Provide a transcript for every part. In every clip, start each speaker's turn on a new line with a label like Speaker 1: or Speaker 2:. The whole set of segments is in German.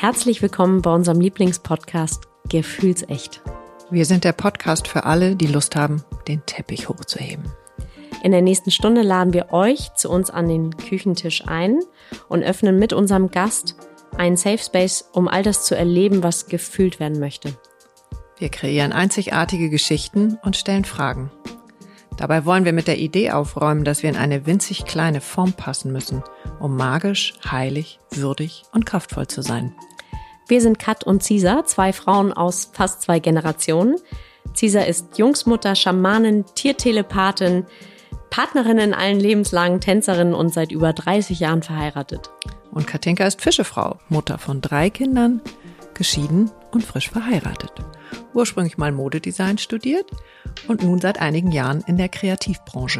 Speaker 1: Herzlich willkommen bei unserem Lieblingspodcast Gefühlsecht.
Speaker 2: Wir sind der Podcast für alle, die Lust haben, den Teppich hochzuheben.
Speaker 1: In der nächsten Stunde laden wir euch zu uns an den Küchentisch ein und öffnen mit unserem Gast einen Safe Space, um all das zu erleben, was gefühlt werden möchte.
Speaker 2: Wir kreieren einzigartige Geschichten und stellen Fragen. Dabei wollen wir mit der Idee aufräumen, dass wir in eine winzig kleine Form passen müssen, um magisch, heilig, würdig und kraftvoll zu sein.
Speaker 1: Wir sind Kat und Cisa, zwei Frauen aus fast 2 Generationen. Cisa ist Jungsmutter, Schamanin, Tiertelepathin, Partnerin in allen Lebenslagen, Tänzerin und seit über 30 Jahren verheiratet.
Speaker 2: Und Katinka ist Fischefrau, Mutter von 3 Kindern, geschieden und frisch verheiratet. Ursprünglich mal Modedesign studiert und nun seit einigen Jahren in der Kreativbranche.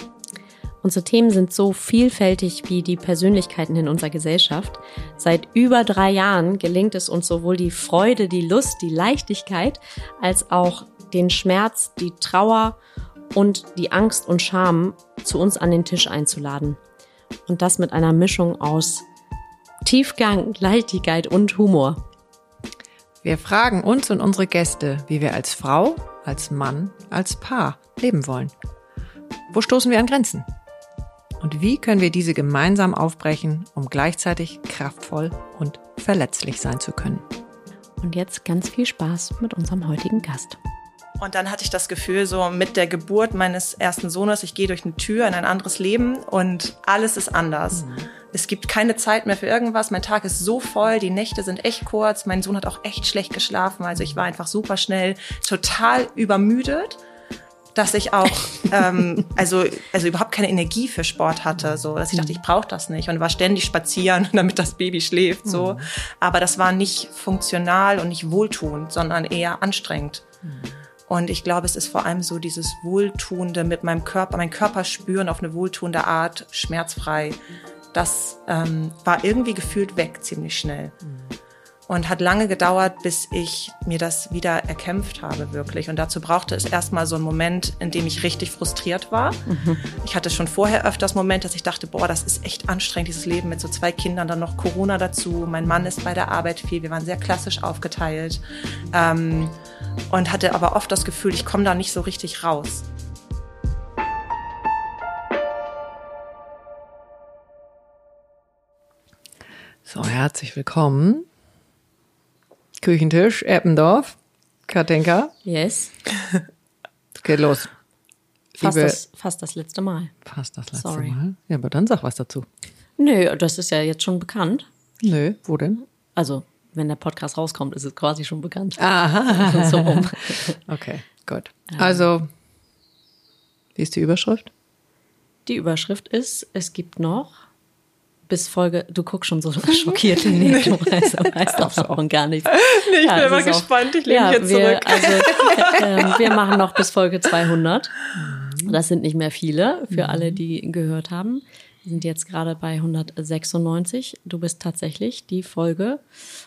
Speaker 1: Unsere Themen sind so vielfältig wie die Persönlichkeiten in unserer Gesellschaft. Seit über 3 Jahren gelingt es uns sowohl die Freude, die Lust, die Leichtigkeit, als auch den Schmerz, die Trauer und die Angst und Scham zu uns an den Tisch einzuladen. Und das mit einer Mischung aus Tiefgang, Leichtigkeit und Humor.
Speaker 2: Wir fragen uns und unsere Gäste, wie wir als Frau, als Mann, als Paar leben wollen. Wo stoßen wir an Grenzen? Und wie können wir diese gemeinsam aufbrechen, um gleichzeitig kraftvoll und verletzlich sein zu können?
Speaker 1: Und jetzt ganz viel Spaß mit unserem heutigen Gast.
Speaker 3: Und dann hatte ich das Gefühl, so mit der Geburt meines ersten Sohnes, ich gehe durch eine Tür in ein anderes Leben und alles ist anders. Es gibt keine Zeit mehr für irgendwas. Mein Tag ist so voll, die Nächte sind echt kurz. Mein Sohn hat auch echt schlecht geschlafen. Also ich war einfach super schnell total übermüdet, dass ich auch also überhaupt keine Energie für Sport hatte, so dass ich dachte, ich brauche das nicht und war ständig spazieren, damit das Baby schläft, so. Aber das war nicht funktional und nicht wohltuend, sondern eher anstrengend. Und ich glaube, es ist vor allem so dieses Wohltuende mit meinem Körper spüren auf eine wohltuende Art, schmerzfrei. Das war irgendwie gefühlt weg, ziemlich schnell. Und hat lange gedauert, bis ich mir das wieder erkämpft habe, wirklich. Und dazu brauchte es erstmal so einen Moment, in dem ich richtig frustriert war. Ich hatte schon vorher öfters Momente, dass ich dachte, boah, das ist echt anstrengend, dieses Leben mit so 2 Kindern, dann noch Corona dazu. Mein Mann ist bei der Arbeit viel, wir waren sehr klassisch aufgeteilt. Und hatte aber oft das Gefühl, ich komme da nicht so richtig raus.
Speaker 2: So, herzlich willkommen. Küchentisch, Eppendorf, Katinka.
Speaker 1: Yes.
Speaker 2: Geht los.
Speaker 1: Fast das letzte Mal.
Speaker 2: Fast das letzte
Speaker 1: Sorry.
Speaker 2: Mal. Ja, aber dann sag was dazu.
Speaker 1: Nö, das ist ja jetzt schon bekannt.
Speaker 2: Nö, wo denn?
Speaker 1: Also, wenn der Podcast rauskommt, ist es quasi schon bekannt.
Speaker 2: Aha.
Speaker 1: So rum.
Speaker 2: Okay, gut. Also, wie ist die Überschrift?
Speaker 1: Die Überschrift ist, es gibt noch bis Folge, du guckst schon so schockiert in die du weißt davon gar nichts.
Speaker 3: Nee, ich bin immer gespannt, ich lehne mich jetzt zurück.
Speaker 1: Also, wir machen noch bis Folge 200. Das sind nicht mehr viele, für alle, die gehört haben. Wir sind jetzt gerade bei 196. Du bist tatsächlich die Folge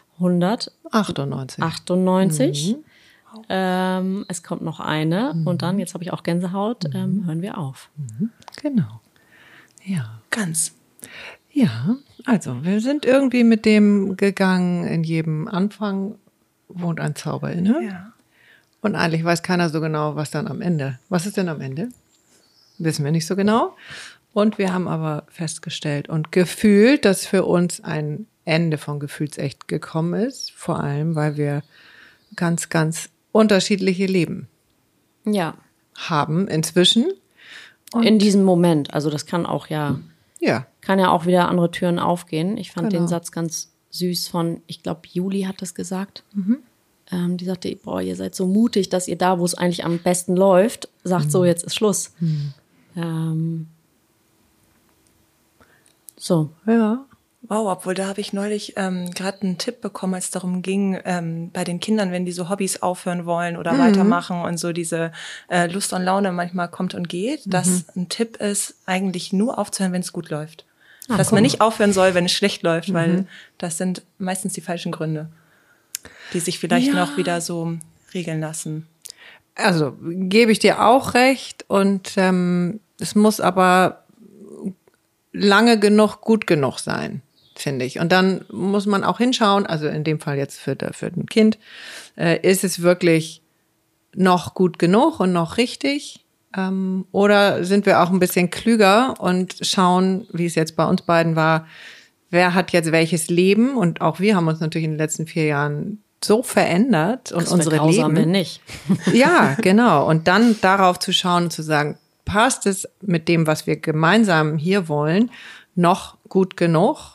Speaker 1: 198. Es kommt noch eine und dann, jetzt habe ich auch Gänsehaut, hören wir auf.
Speaker 2: Genau. Ja.
Speaker 3: Ganz.
Speaker 2: Ja, also wir sind irgendwie mit dem gegangen, in jedem Anfang wohnt ein Zauber inne.
Speaker 3: Ja.
Speaker 2: Und eigentlich weiß keiner so genau, was dann am Ende. Was ist denn am Ende? Wissen wir nicht so genau. Und wir haben aber festgestellt und gefühlt, dass für uns ein Ende von Gefühlsecht gekommen ist. Vor allem, weil wir ganz, ganz unterschiedliche Leben haben inzwischen. Und
Speaker 1: in diesem Moment, also das kann auch kann ja auch wieder andere Türen aufgehen. Ich fand den Satz ganz süß von, ich glaube, Juli hat das gesagt. Die sagte, boah, ihr seid so mutig, dass ihr da, wo es eigentlich am besten läuft, sagt, so, jetzt ist Schluss. So.
Speaker 2: Ja.
Speaker 3: Wow, obwohl da habe ich neulich gerade einen Tipp bekommen, als es darum ging, bei den Kindern, wenn die so Hobbys aufhören wollen oder weitermachen und so diese Lust und Laune manchmal kommt und geht, dass ein Tipp ist, eigentlich nur aufzuhören, wenn es gut läuft. Dass man nicht aufhören soll, wenn es schlecht läuft, weil das sind meistens die falschen Gründe, die sich vielleicht noch wieder so regeln lassen.
Speaker 2: Also gebe ich dir auch recht und es muss aber lange genug, gut genug sein. finde ich. Und dann muss man auch hinschauen, also in dem Fall jetzt für ein Kind, ist es wirklich noch gut genug und noch richtig? Oder sind wir auch ein bisschen klüger und schauen, wie es jetzt bei uns beiden war, wer hat jetzt welches Leben? Und auch wir haben uns natürlich in den letzten 4 Jahren so verändert und unsere Leben.
Speaker 1: Wir nicht.
Speaker 2: Ja, genau. Und dann darauf zu schauen und zu sagen, passt es mit dem, was wir gemeinsam hier wollen, noch gut genug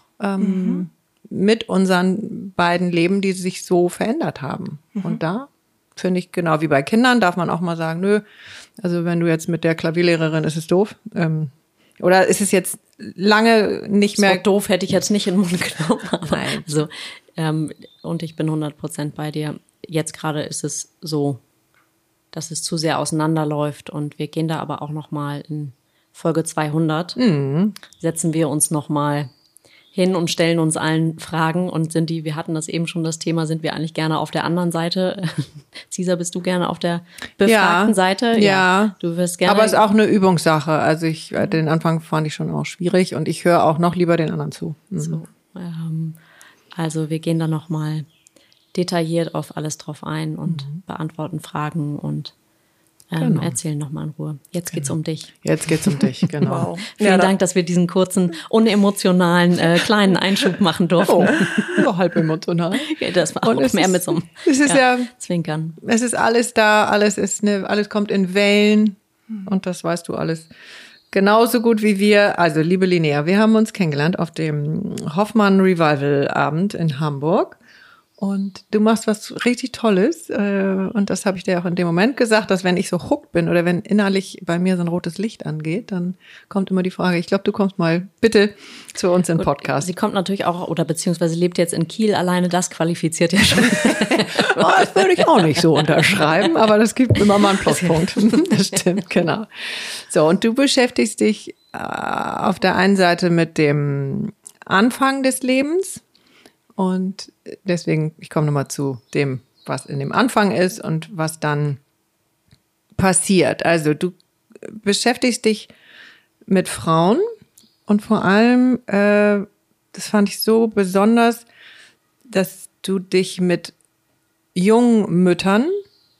Speaker 2: mit unseren beiden Leben, die sich so verändert haben. Und da finde ich, genau wie bei Kindern, darf man auch mal sagen, nö, also wenn du jetzt mit der Klavierlehrerin, ist es doof. Oder ist es jetzt lange nicht mehr...
Speaker 1: So doof hätte ich jetzt nicht in den Mund genommen.
Speaker 2: Nein.
Speaker 1: Also, und ich bin 100% bei dir. Jetzt gerade ist es so, dass es zu sehr auseinanderläuft und wir gehen da aber auch noch mal in Folge 200, setzen wir uns noch mal hin und stellen uns allen Fragen und wir hatten das eben schon, das Thema, sind wir eigentlich gerne auf der anderen Seite? Cesar, bist du gerne auf der befragten Seite?
Speaker 2: Ja.
Speaker 1: Du wirst gerne.
Speaker 2: Aber es ist auch eine Übungssache. Also den Anfang fand ich schon auch schwierig und ich höre auch noch lieber den anderen zu.
Speaker 1: So, also wir gehen da noch mal detailliert auf alles drauf ein und beantworten Fragen und erzählen noch mal in Ruhe. Jetzt geht's um dich.
Speaker 2: Jetzt geht's um dich, genau.
Speaker 3: Wow.
Speaker 1: Vielen Dank, dass wir diesen kurzen, unemotionalen, kleinen Einschub machen durften.
Speaker 2: So halb emotional.
Speaker 1: Ja, das war auch mehr mit so einem Zwinkern.
Speaker 2: Es ist alles da, alles kommt in Wellen und das weißt du alles genauso gut wie wir. Also, liebe Linnea, wir haben uns kennengelernt auf dem Hoffmann Revival Abend in Hamburg. Und du machst was richtig Tolles. Und das habe ich dir auch in dem Moment gesagt, dass wenn ich so hooked bin oder wenn innerlich bei mir so ein rotes Licht angeht, dann kommt immer die Frage, ich glaube, du kommst mal bitte zu uns im Podcast.
Speaker 1: Sie kommt natürlich auch, oder beziehungsweise lebt jetzt in Kiel. Alleine das qualifiziert ja schon.
Speaker 2: Das würde ich auch nicht so unterschreiben, aber das gibt immer mal einen Pluspunkt. Das stimmt, genau. So, und du beschäftigst dich auf der einen Seite mit dem Anfang des Lebens. Und deswegen, ich komme nochmal zu dem, was in dem Anfang ist und was dann passiert. Also du beschäftigst dich mit Frauen und vor allem, das fand ich so besonders, dass du dich mit jungen Müttern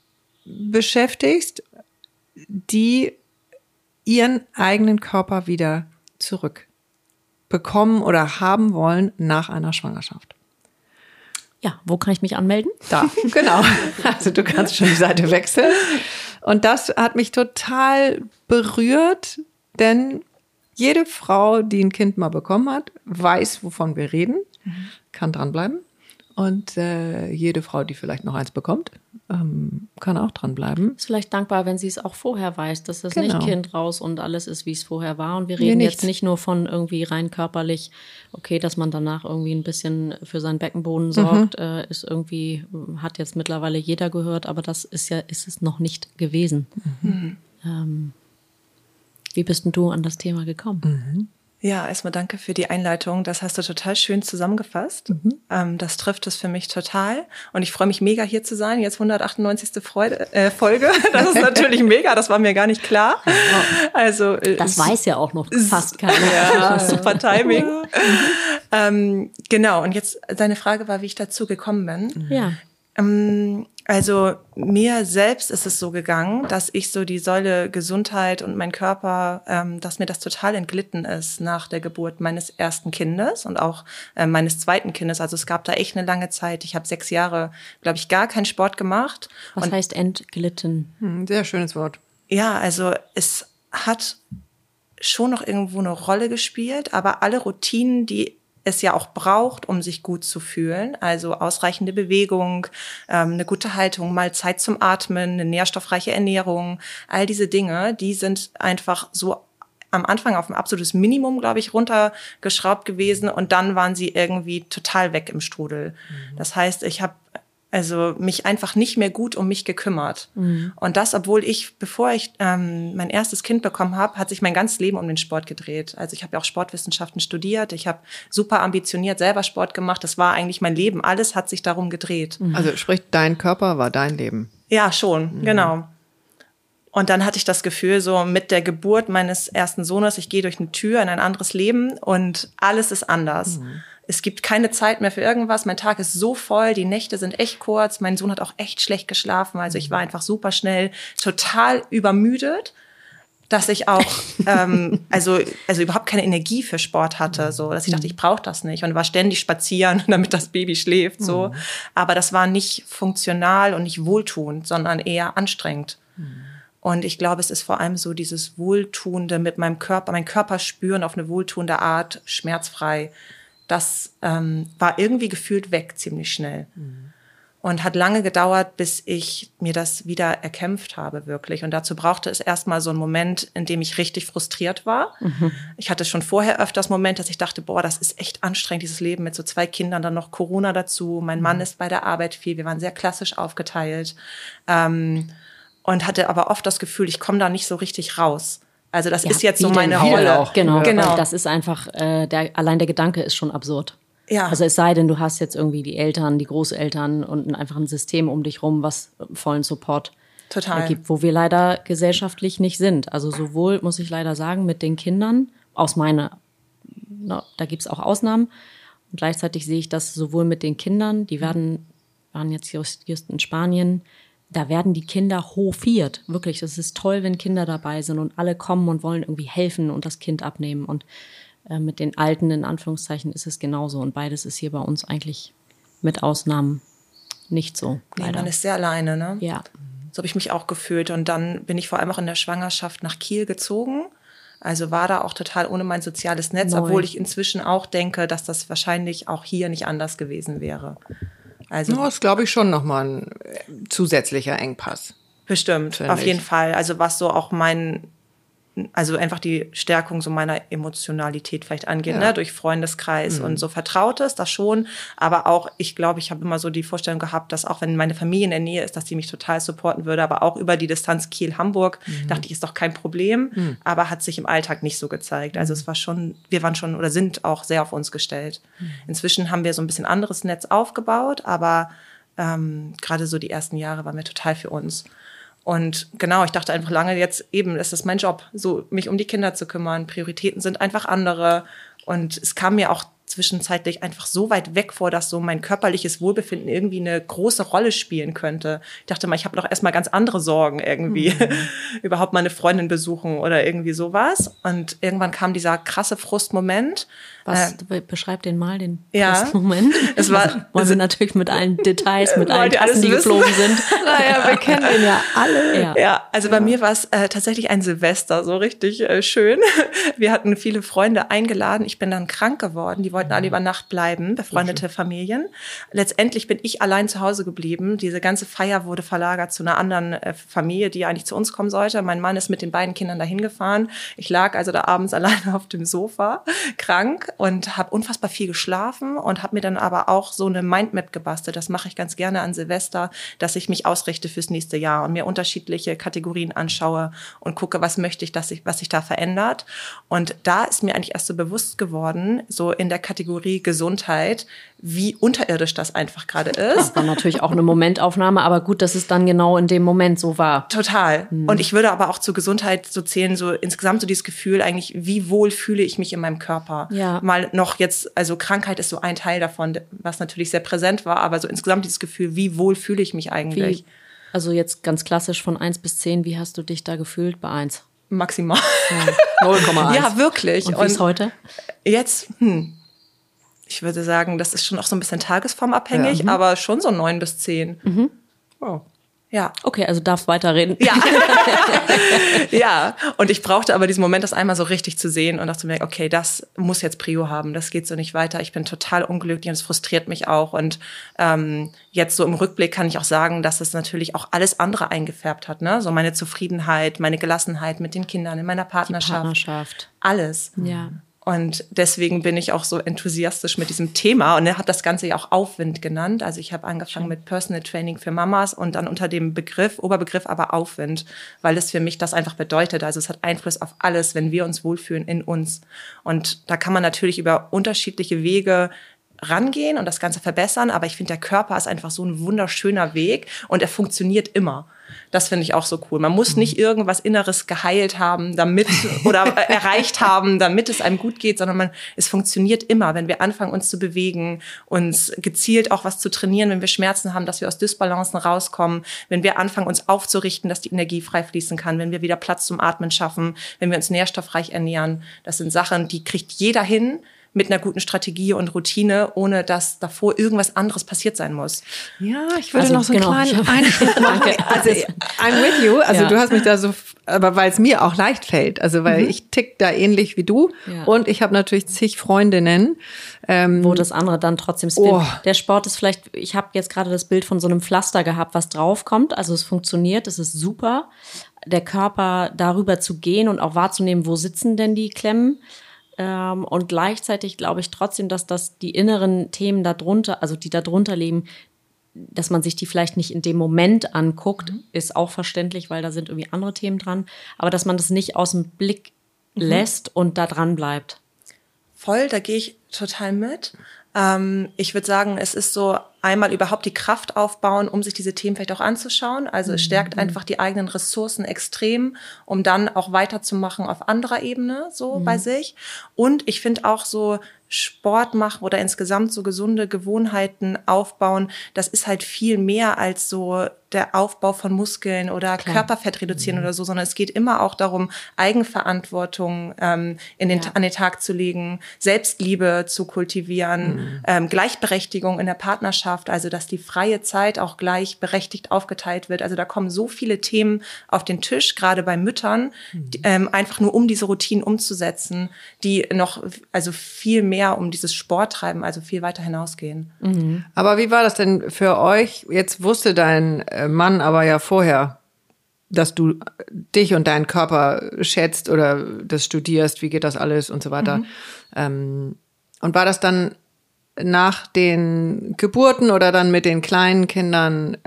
Speaker 2: beschäftigst, die ihren eigenen Körper wieder zurückbekommen oder haben wollen nach einer Schwangerschaft.
Speaker 1: Ja, wo kann ich mich anmelden?
Speaker 2: Da, genau. Also du kannst schon die Seite wechseln. Und das hat mich total berührt, denn jede Frau, die ein Kind mal bekommen hat, weiß, wovon wir reden, kann dranbleiben. Und jede Frau, die vielleicht noch eins bekommt, kann auch dranbleiben.
Speaker 1: Ist vielleicht dankbar, wenn sie es auch vorher weiß, dass das nicht Kind raus und alles ist, wie es vorher war. Und wir reden jetzt nicht nur von irgendwie rein körperlich, okay, dass man danach irgendwie ein bisschen für seinen Beckenboden sorgt, ist irgendwie, hat jetzt mittlerweile jeder gehört, aber das ist es noch nicht gewesen. Wie bist denn du an das Thema gekommen?
Speaker 3: Ja, erstmal danke für die Einleitung. Das hast du total schön zusammengefasst. Das trifft es für mich total. Und ich freue mich mega, hier zu sein. Jetzt 198. Folge. Das ist natürlich mega. Das war mir gar nicht klar. Also
Speaker 1: das weiß ja auch noch fast keiner.
Speaker 3: Ja, super Timing. Genau. Und jetzt deine Frage war, wie ich dazu gekommen bin.
Speaker 1: Ja.
Speaker 3: Also mir selbst ist es so gegangen, dass ich so die Säule Gesundheit und mein Körper, dass mir das total entglitten ist nach der Geburt meines ersten Kindes und auch meines zweiten Kindes. Also es gab da echt eine lange Zeit. Ich habe 6 Jahre, glaube ich, gar keinen Sport gemacht.
Speaker 1: Was heißt entglitten?
Speaker 2: Sehr schönes Wort.
Speaker 3: Ja, also es hat schon noch irgendwo eine Rolle gespielt, aber alle Routinen, die es ja auch braucht, um sich gut zu fühlen. Also ausreichende Bewegung, eine gute Haltung, mal Zeit zum Atmen, eine nährstoffreiche Ernährung. All diese Dinge, die sind einfach so am Anfang auf ein absolutes Minimum, glaube ich, runtergeschraubt gewesen. Und dann waren sie irgendwie total weg im Strudel. Das heißt, ich habe also mich einfach nicht mehr gut um mich gekümmert. Und das, obwohl bevor ich mein erstes Kind bekommen habe, hat sich mein ganzes Leben um den Sport gedreht. Also ich habe ja auch Sportwissenschaften studiert, ich habe super ambitioniert selber Sport gemacht. Das war eigentlich mein Leben. Alles hat sich darum gedreht.
Speaker 2: Also sprich, dein Körper war dein Leben.
Speaker 3: Ja, schon, genau. Und dann hatte ich das Gefühl, so mit der Geburt meines ersten Sohnes, ich gehe durch eine Tür in ein anderes Leben und alles ist anders. Es gibt keine Zeit mehr für irgendwas. Mein Tag ist so voll, die Nächte sind echt kurz. Mein Sohn hat auch echt schlecht geschlafen. Also ich war einfach super schnell total übermüdet, dass ich auch also überhaupt keine Energie für Sport hatte, so dass ich dachte, ich brauche das nicht und war ständig spazieren, damit das Baby schläft, so. Aber das war nicht funktional und nicht wohltuend, sondern eher anstrengend. Und ich glaube, es ist vor allem so dieses Wohltuende mit meinem Körper, mein Körper spüren auf eine wohltuende Art, schmerzfrei. Das war irgendwie gefühlt weg, ziemlich schnell. Und hat lange gedauert, bis ich mir das wieder erkämpft habe, wirklich. Und dazu brauchte es erstmal so einen Moment, in dem ich richtig frustriert war. Ich hatte schon vorher öfters Momente, dass ich dachte, boah, das ist echt anstrengend, dieses Leben mit so 2 Kindern, dann noch Corona dazu. Mein Mann ist bei der Arbeit viel, wir waren sehr klassisch aufgeteilt. Und hatte aber oft das Gefühl, ich komme da nicht so richtig raus. Also das ist jetzt so meine Rolle.
Speaker 1: Auch. Genau. Das ist einfach, allein der Gedanke ist schon absurd.
Speaker 3: Ja.
Speaker 1: Also es sei denn, du hast jetzt irgendwie die Eltern, die Großeltern und einfach ein System um dich rum, was vollen Support gibt, wo wir leider gesellschaftlich nicht sind. Also sowohl, muss ich leider sagen, mit den Kindern, da gibt's auch Ausnahmen. Und gleichzeitig sehe ich das sowohl mit den Kindern, die waren jetzt just in Spanien, da werden die Kinder hofiert. Wirklich, es ist toll, wenn Kinder dabei sind und alle kommen und wollen irgendwie helfen und das Kind abnehmen. Und mit den Alten, in Anführungszeichen, ist es genauso. Und beides ist hier bei uns eigentlich mit Ausnahmen nicht so.
Speaker 3: Nee, man ist sehr alleine, ne?
Speaker 1: Ja.
Speaker 3: So habe ich mich auch gefühlt. Und dann bin ich vor allem auch in der Schwangerschaft nach Kiel gezogen. Also war da auch total ohne mein soziales Netz, obwohl ich inzwischen auch denke, dass das wahrscheinlich auch hier nicht anders gewesen wäre. Also
Speaker 2: das ist, glaube ich, schon nochmal ein zusätzlicher Engpass.
Speaker 3: Bestimmt, auf jeden Fall. Also was so auch also einfach die Stärkung so meiner Emotionalität vielleicht angeht, ne, durch Freundeskreis und so Vertrautes, das schon. Aber auch, ich glaube, ich habe immer so die Vorstellung gehabt, dass auch wenn meine Familie in der Nähe ist, dass die mich total supporten würde. Aber auch über die Distanz Kiel-Hamburg dachte ich, ist doch kein Problem. Aber hat sich im Alltag nicht so gezeigt. Also es war schon, wir waren schon oder sind auch sehr auf uns gestellt. Inzwischen haben wir so ein bisschen anderes Netz aufgebaut, aber gerade so die ersten Jahre waren wir total für uns. Und genau, ich dachte einfach lange, jetzt eben, ist das mein Job, so mich um die Kinder zu kümmern. Prioritäten sind einfach andere. Und es kam mir auch zwischenzeitlich einfach so weit weg vor, dass so mein körperliches Wohlbefinden irgendwie eine große Rolle spielen könnte. Ich dachte mal, ich habe doch erstmal ganz andere Sorgen irgendwie. Überhaupt meine Freundin besuchen oder irgendwie sowas. Und irgendwann kam dieser krasse Frustmoment.
Speaker 1: Beschreib den mal, den Frustmoment.
Speaker 3: Es war,
Speaker 1: wollen wir natürlich mit allen Details, mit allen Tassen, die geflogen sind.
Speaker 2: Naja, wir kennen den ja alle.
Speaker 3: Ja, also bei mir war es tatsächlich ein Silvester, so richtig schön. Wir hatten viele Freunde eingeladen. Ich bin dann krank geworden. Die wollten alle über Nacht bleiben, befreundete Familien. Letztendlich bin ich allein zu Hause geblieben. Diese ganze Feier wurde verlagert zu einer anderen Familie, die eigentlich zu uns kommen sollte. Mein Mann ist mit den beiden Kindern dahin gefahren. Ich lag also da abends alleine auf dem Sofa, krank, und habe unfassbar viel geschlafen und habe mir dann aber auch so eine Mindmap gebastelt. Das mache ich ganz gerne an Silvester, dass ich mich ausrichte fürs nächste Jahr und mir unterschiedliche Kategorien anschaue und gucke, was möchte ich, was sich da verändert. Und da ist mir eigentlich erst so bewusst geworden, so in der Kategorie Gesundheit, wie unterirdisch das einfach gerade ist.
Speaker 1: Das war natürlich auch eine Momentaufnahme, aber gut, dass es dann genau in dem Moment so war.
Speaker 3: Total. Und ich würde aber auch zur Gesundheit so zählen, so insgesamt so dieses Gefühl eigentlich, wie wohl fühle ich mich in meinem Körper.
Speaker 1: Ja.
Speaker 3: Mal noch jetzt, also Krankheit ist so ein Teil davon, was natürlich sehr präsent war, aber so insgesamt dieses Gefühl, wie wohl fühle ich mich eigentlich.
Speaker 1: Also jetzt ganz klassisch von 1 bis 10, wie hast du dich da gefühlt bei 1?
Speaker 3: Maximal.
Speaker 2: 0,1.
Speaker 3: Ja, wirklich.
Speaker 1: Und wie ist heute?
Speaker 3: Jetzt, ich würde sagen, das ist schon auch so ein bisschen tagesformabhängig, aber schon so 9 bis 10.
Speaker 2: Wow.
Speaker 3: Ja.
Speaker 1: Okay, also darfst weiterreden.
Speaker 3: Ja. Ja. Und ich brauchte aber diesen Moment, das einmal so richtig zu sehen und auch zu merken, okay, das muss jetzt Prio haben, das geht so nicht weiter. Ich bin total unglücklich und es frustriert mich auch. Und jetzt so im Rückblick kann ich auch sagen, dass es natürlich auch alles andere eingefärbt hat, ne? So meine Zufriedenheit, meine Gelassenheit mit den Kindern in meiner Partnerschaft. Alles.
Speaker 1: Ja.
Speaker 3: Und deswegen bin ich auch so enthusiastisch mit diesem Thema. Und er hat das Ganze ja auch Aufwind genannt. Also ich habe angefangen mit Personal Training für Mamas und dann unter dem Oberbegriff aber Aufwind, weil es für mich das einfach bedeutet. Also es hat Einfluss auf alles, wenn wir uns wohlfühlen in uns. Und da kann man natürlich über unterschiedliche Wege rangehen und das Ganze verbessern. Aber ich finde, der Körper ist einfach so ein wunderschöner Weg und er funktioniert immer. Das finde ich auch so cool. Man muss nicht irgendwas Inneres geheilt haben, damit oder erreicht haben, damit es einem gut geht, sondern es funktioniert immer, wenn wir anfangen, uns zu bewegen, uns gezielt auch was zu trainieren, wenn wir Schmerzen haben, dass wir aus Dysbalancen rauskommen, wenn wir anfangen, uns aufzurichten, dass die Energie frei fließen kann, wenn wir wieder Platz zum Atmen schaffen, wenn wir uns nährstoffreich ernähren. Das sind Sachen, die kriegt jeder hin, mit einer guten Strategie und Routine, ohne dass davor irgendwas anderes passiert sein muss.
Speaker 2: Ja, ich würde noch so einen kleinen Einschub machen. Also, I'm with you. Also du hast mich da so, aber weil es mir auch leicht fällt. Also weil ich tick da ähnlich wie du. Ja. Und ich habe natürlich zig Freundinnen.
Speaker 1: Wo das andere dann trotzdem spinnt. Oh. Der Sport ist vielleicht, ich habe jetzt gerade das Bild von so einem Pflaster gehabt, was draufkommt. Also es funktioniert, es ist super. Der Körper darüber zu gehen und auch wahrzunehmen, wo sitzen denn die Klemmen. Und gleichzeitig glaube ich trotzdem, dass das die inneren Themen darunter, also die darunter liegen, dass man sich die vielleicht nicht in dem Moment anguckt, ist auch verständlich, weil da sind irgendwie andere Themen dran. Aber dass man das nicht aus dem Blick lässt und da dran bleibt.
Speaker 3: Voll, da gehe ich total mit. Ich würde sagen, es ist so einmal überhaupt die Kraft aufbauen, um sich diese Themen vielleicht auch anzuschauen. Also es stärkt einfach die eigenen Ressourcen extrem, um dann auch weiterzumachen auf anderer Ebene so bei sich. Und ich finde auch so Sport machen oder insgesamt so gesunde Gewohnheiten aufbauen, das ist halt viel mehr als so der Aufbau von Muskeln oder Körperfett reduzieren oder so, sondern es geht immer auch darum, Eigenverantwortung an den Tag zu legen, Selbstliebe zu kultivieren, Gleichberechtigung in der Partnerschaft, also dass die freie Zeit auch gleichberechtigt aufgeteilt wird. Also da kommen so viele Themen auf den Tisch, gerade bei Müttern, einfach nur um diese Routinen umzusetzen, die noch also viel mehr um dieses Sport treiben, also viel weiter hinausgehen.
Speaker 2: Aber wie war das denn für euch? Jetzt wusste dein Mann aber ja vorher, dass du dich und deinen Körper schätzt oder das studierst, wie geht das alles und so weiter. Und war das dann nach den Geburten oder dann mit den kleinen Kindern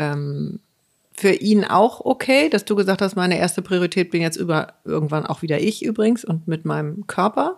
Speaker 2: für ihn auch okay, dass du gesagt hast, meine erste Priorität bin jetzt irgendwann auch wieder ich übrigens und mit meinem Körper?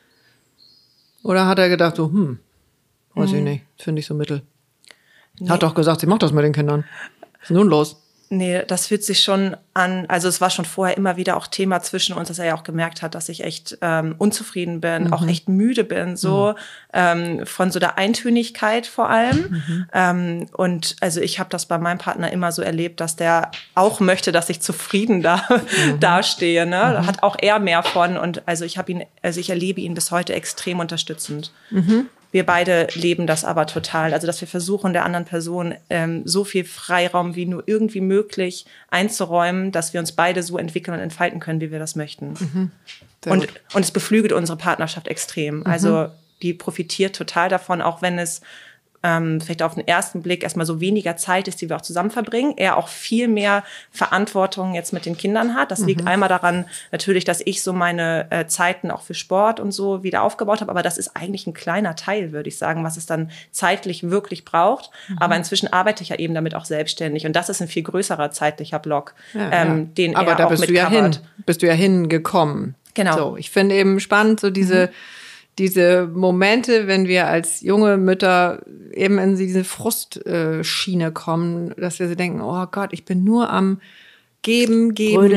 Speaker 2: Oder hat er gedacht so, weiß ich nicht, finde ich so mittel. Nee. Hat doch gesagt, sie macht das mit den Kindern. Was ist nun los?
Speaker 3: Nee, das fühlt sich schon an, also es war schon vorher immer wieder auch Thema zwischen uns, dass er ja auch gemerkt hat, dass ich echt unzufrieden bin, auch echt müde bin, so von so der Eintönigkeit vor allem. Und also ich habe das bei meinem Partner immer so erlebt, dass der auch möchte, dass ich zufrieden dastehe. Ne? Da hat auch er mehr von und also ich erlebe ihn bis heute extrem unterstützend. Wir beide leben das aber total. Also, dass wir versuchen, der anderen Person so viel Freiraum wie nur irgendwie möglich einzuräumen, dass wir uns beide so entwickeln und entfalten können, wie wir das möchten. Und es beflügelt unsere Partnerschaft extrem. Also, die profitiert total davon, auch wenn es vielleicht auf den ersten Blick erstmal so weniger Zeit ist, die wir auch zusammen verbringen. Er auch viel mehr Verantwortung jetzt mit den Kindern hat. Das liegt einmal daran natürlich, dass ich so meine Zeiten auch für Sport und so wieder aufgebaut habe. Aber das ist eigentlich ein kleiner Teil, würde ich sagen, was es dann zeitlich wirklich braucht. Aber inzwischen arbeite ich ja eben damit auch selbstständig. Und das ist ein viel größerer zeitlicher Block, den
Speaker 2: aber
Speaker 3: er auch mitcovert.
Speaker 2: Bist du ja hingekommen.
Speaker 3: Genau.
Speaker 2: So, ich finde eben spannend, so diese Momente, wenn wir als junge Mütter eben in diese Frustschiene kommen, dass wir so denken, oh Gott, ich bin nur am Geben.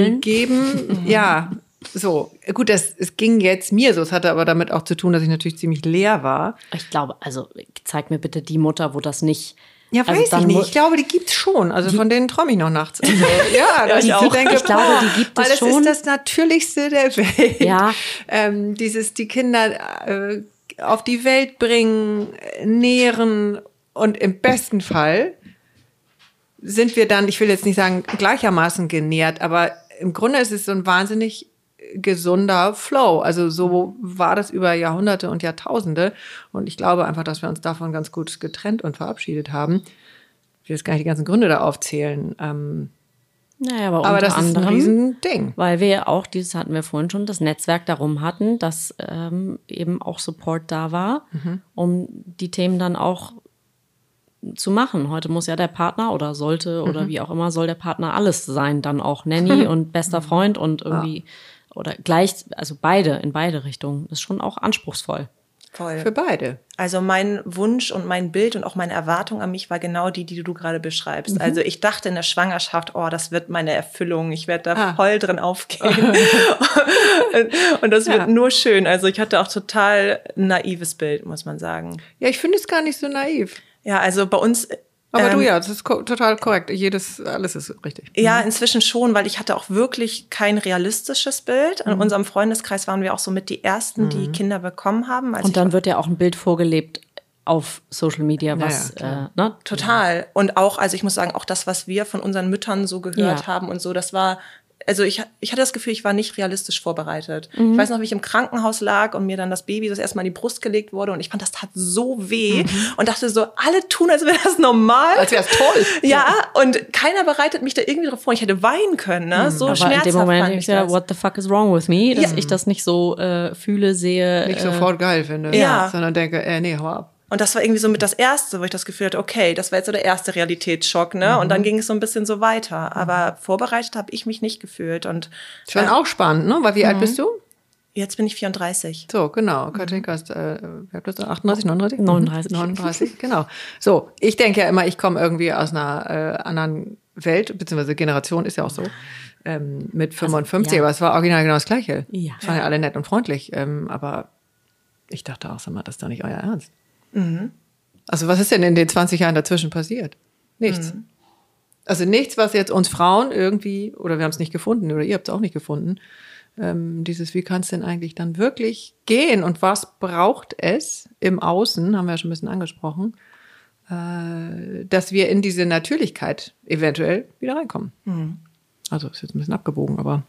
Speaker 2: Ja, so. Gut, es ging jetzt mir so. Es hatte aber damit auch zu tun, dass ich natürlich ziemlich leer war.
Speaker 1: Ich glaube, also zeig mir bitte die Mutter, wo das nicht...
Speaker 2: Ja, weiß ich nicht. Ich glaube, die gibt's schon. Also von denen träume ich noch nachts. Also, ja,
Speaker 1: ich auch. Denke, ich glaube, die gibt es schon.
Speaker 2: Weil das ist das Natürlichste der Welt.
Speaker 1: Ja.
Speaker 2: Die Kinder auf die Welt bringen, nähren und im besten Fall sind wir dann, ich will jetzt nicht sagen gleichermaßen genährt, aber im Grunde ist es so ein wahnsinnig gesunder Flow. Also so war das über Jahrhunderte und Jahrtausende. Und ich glaube einfach, dass wir uns davon ganz gut getrennt und verabschiedet haben. Ich will jetzt gar nicht die ganzen Gründe da aufzählen.
Speaker 1: Naja, aber
Speaker 2: unter das ist ein Riesending.
Speaker 1: Weil wir auch, dieses hatten wir vorhin schon, das Netzwerk darum hatten, dass eben auch Support da war, um die Themen dann auch zu machen. Heute muss ja der Partner oder sollte oder wie auch immer, soll der Partner alles sein, dann auch Nanny und bester Freund und irgendwie oder gleich, also in beide Richtungen. Das ist schon auch anspruchsvoll.
Speaker 3: Voll.
Speaker 2: Für beide.
Speaker 3: Also mein Wunsch und mein Bild und auch meine Erwartung an mich war genau die du gerade beschreibst. Also ich dachte in der Schwangerschaft, das wird meine Erfüllung. Ich werde da voll drin aufgehen. Und das wird nur schön. Also ich hatte auch total ein naives Bild, muss man sagen.
Speaker 2: Ja, ich finde es gar nicht so naiv.
Speaker 3: Ja, also bei uns...
Speaker 2: Aber du das ist total korrekt. Alles ist richtig.
Speaker 3: Ja, inzwischen schon, weil ich hatte auch wirklich kein realistisches Bild. In unserem Freundeskreis waren wir auch so mit die Ersten, die Kinder bekommen haben.
Speaker 1: Und dann wird ja auch ein Bild vorgelebt auf Social Media, was ne?
Speaker 3: Total. Und auch, also ich muss sagen, auch das, was wir von unseren Müttern so gehört haben und so, das war... Also ich hatte das Gefühl, ich war nicht realistisch vorbereitet. Ich weiß noch, wie ich im Krankenhaus lag und mir dann das Baby das erstmal in die Brust gelegt wurde und ich fand, das tat so weh und dachte so, alle tun, als wäre das normal.
Speaker 2: Als wäre es toll.
Speaker 3: Ja, und keiner bereitet mich da irgendwie drauf vor. Ich hätte weinen können, ne? So
Speaker 1: aber
Speaker 3: schmerzhaft
Speaker 1: in dem Moment
Speaker 3: fand ich das.
Speaker 1: what the fuck is wrong with me? Dass ich das nicht so fühle, sehe.
Speaker 2: Nicht sofort geil finde, sondern denke, nee, hau ab.
Speaker 3: Und das war irgendwie so mit das Erste, wo ich das Gefühl hatte, okay, das war jetzt so der erste Realitätsschock, ne? Und dann ging es so ein bisschen so weiter. Aber vorbereitet habe ich mich nicht gefühlt. Und
Speaker 2: schon auch spannend, ne? Weil wie alt bist du?
Speaker 3: Jetzt bin ich 34.
Speaker 2: So, genau. Katinka ist, wie alt bist du? 38, 39?
Speaker 1: 39,
Speaker 2: genau. So, ich denke ja immer, ich komme irgendwie aus einer anderen Welt, beziehungsweise Generation ist ja auch so, mit 55, aber es war original genau das Gleiche.
Speaker 1: Ja.
Speaker 2: Es waren ja alle nett und freundlich, aber ich dachte auch, sag mal, das ist doch nicht euer Ernst. Also was ist denn in den 20 Jahren dazwischen passiert? Nichts. Also nichts, was jetzt uns Frauen irgendwie, oder wir haben es nicht gefunden, oder ihr habt es auch nicht gefunden, wie kann es denn eigentlich dann wirklich gehen und was braucht es im Außen, haben wir ja schon ein bisschen angesprochen, dass wir in diese Natürlichkeit eventuell wieder reinkommen. Also ist jetzt ein bisschen abgebogen, aber...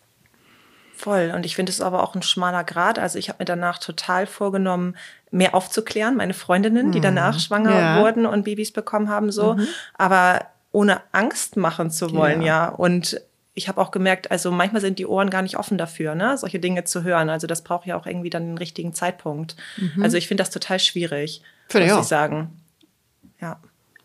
Speaker 3: Voll. Und ich finde es aber auch ein schmaler Grat. Also ich habe mir danach total vorgenommen, mehr aufzuklären, meine Freundinnen, die danach schwanger wurden und Babys bekommen haben, so. Aber ohne Angst machen zu wollen, Und ich habe auch gemerkt, also manchmal sind die Ohren gar nicht offen dafür, ne, solche Dinge zu hören. Also das braucht ja auch irgendwie dann den richtigen Zeitpunkt. Also ich finde das total schwierig, muss ich sagen. Ja.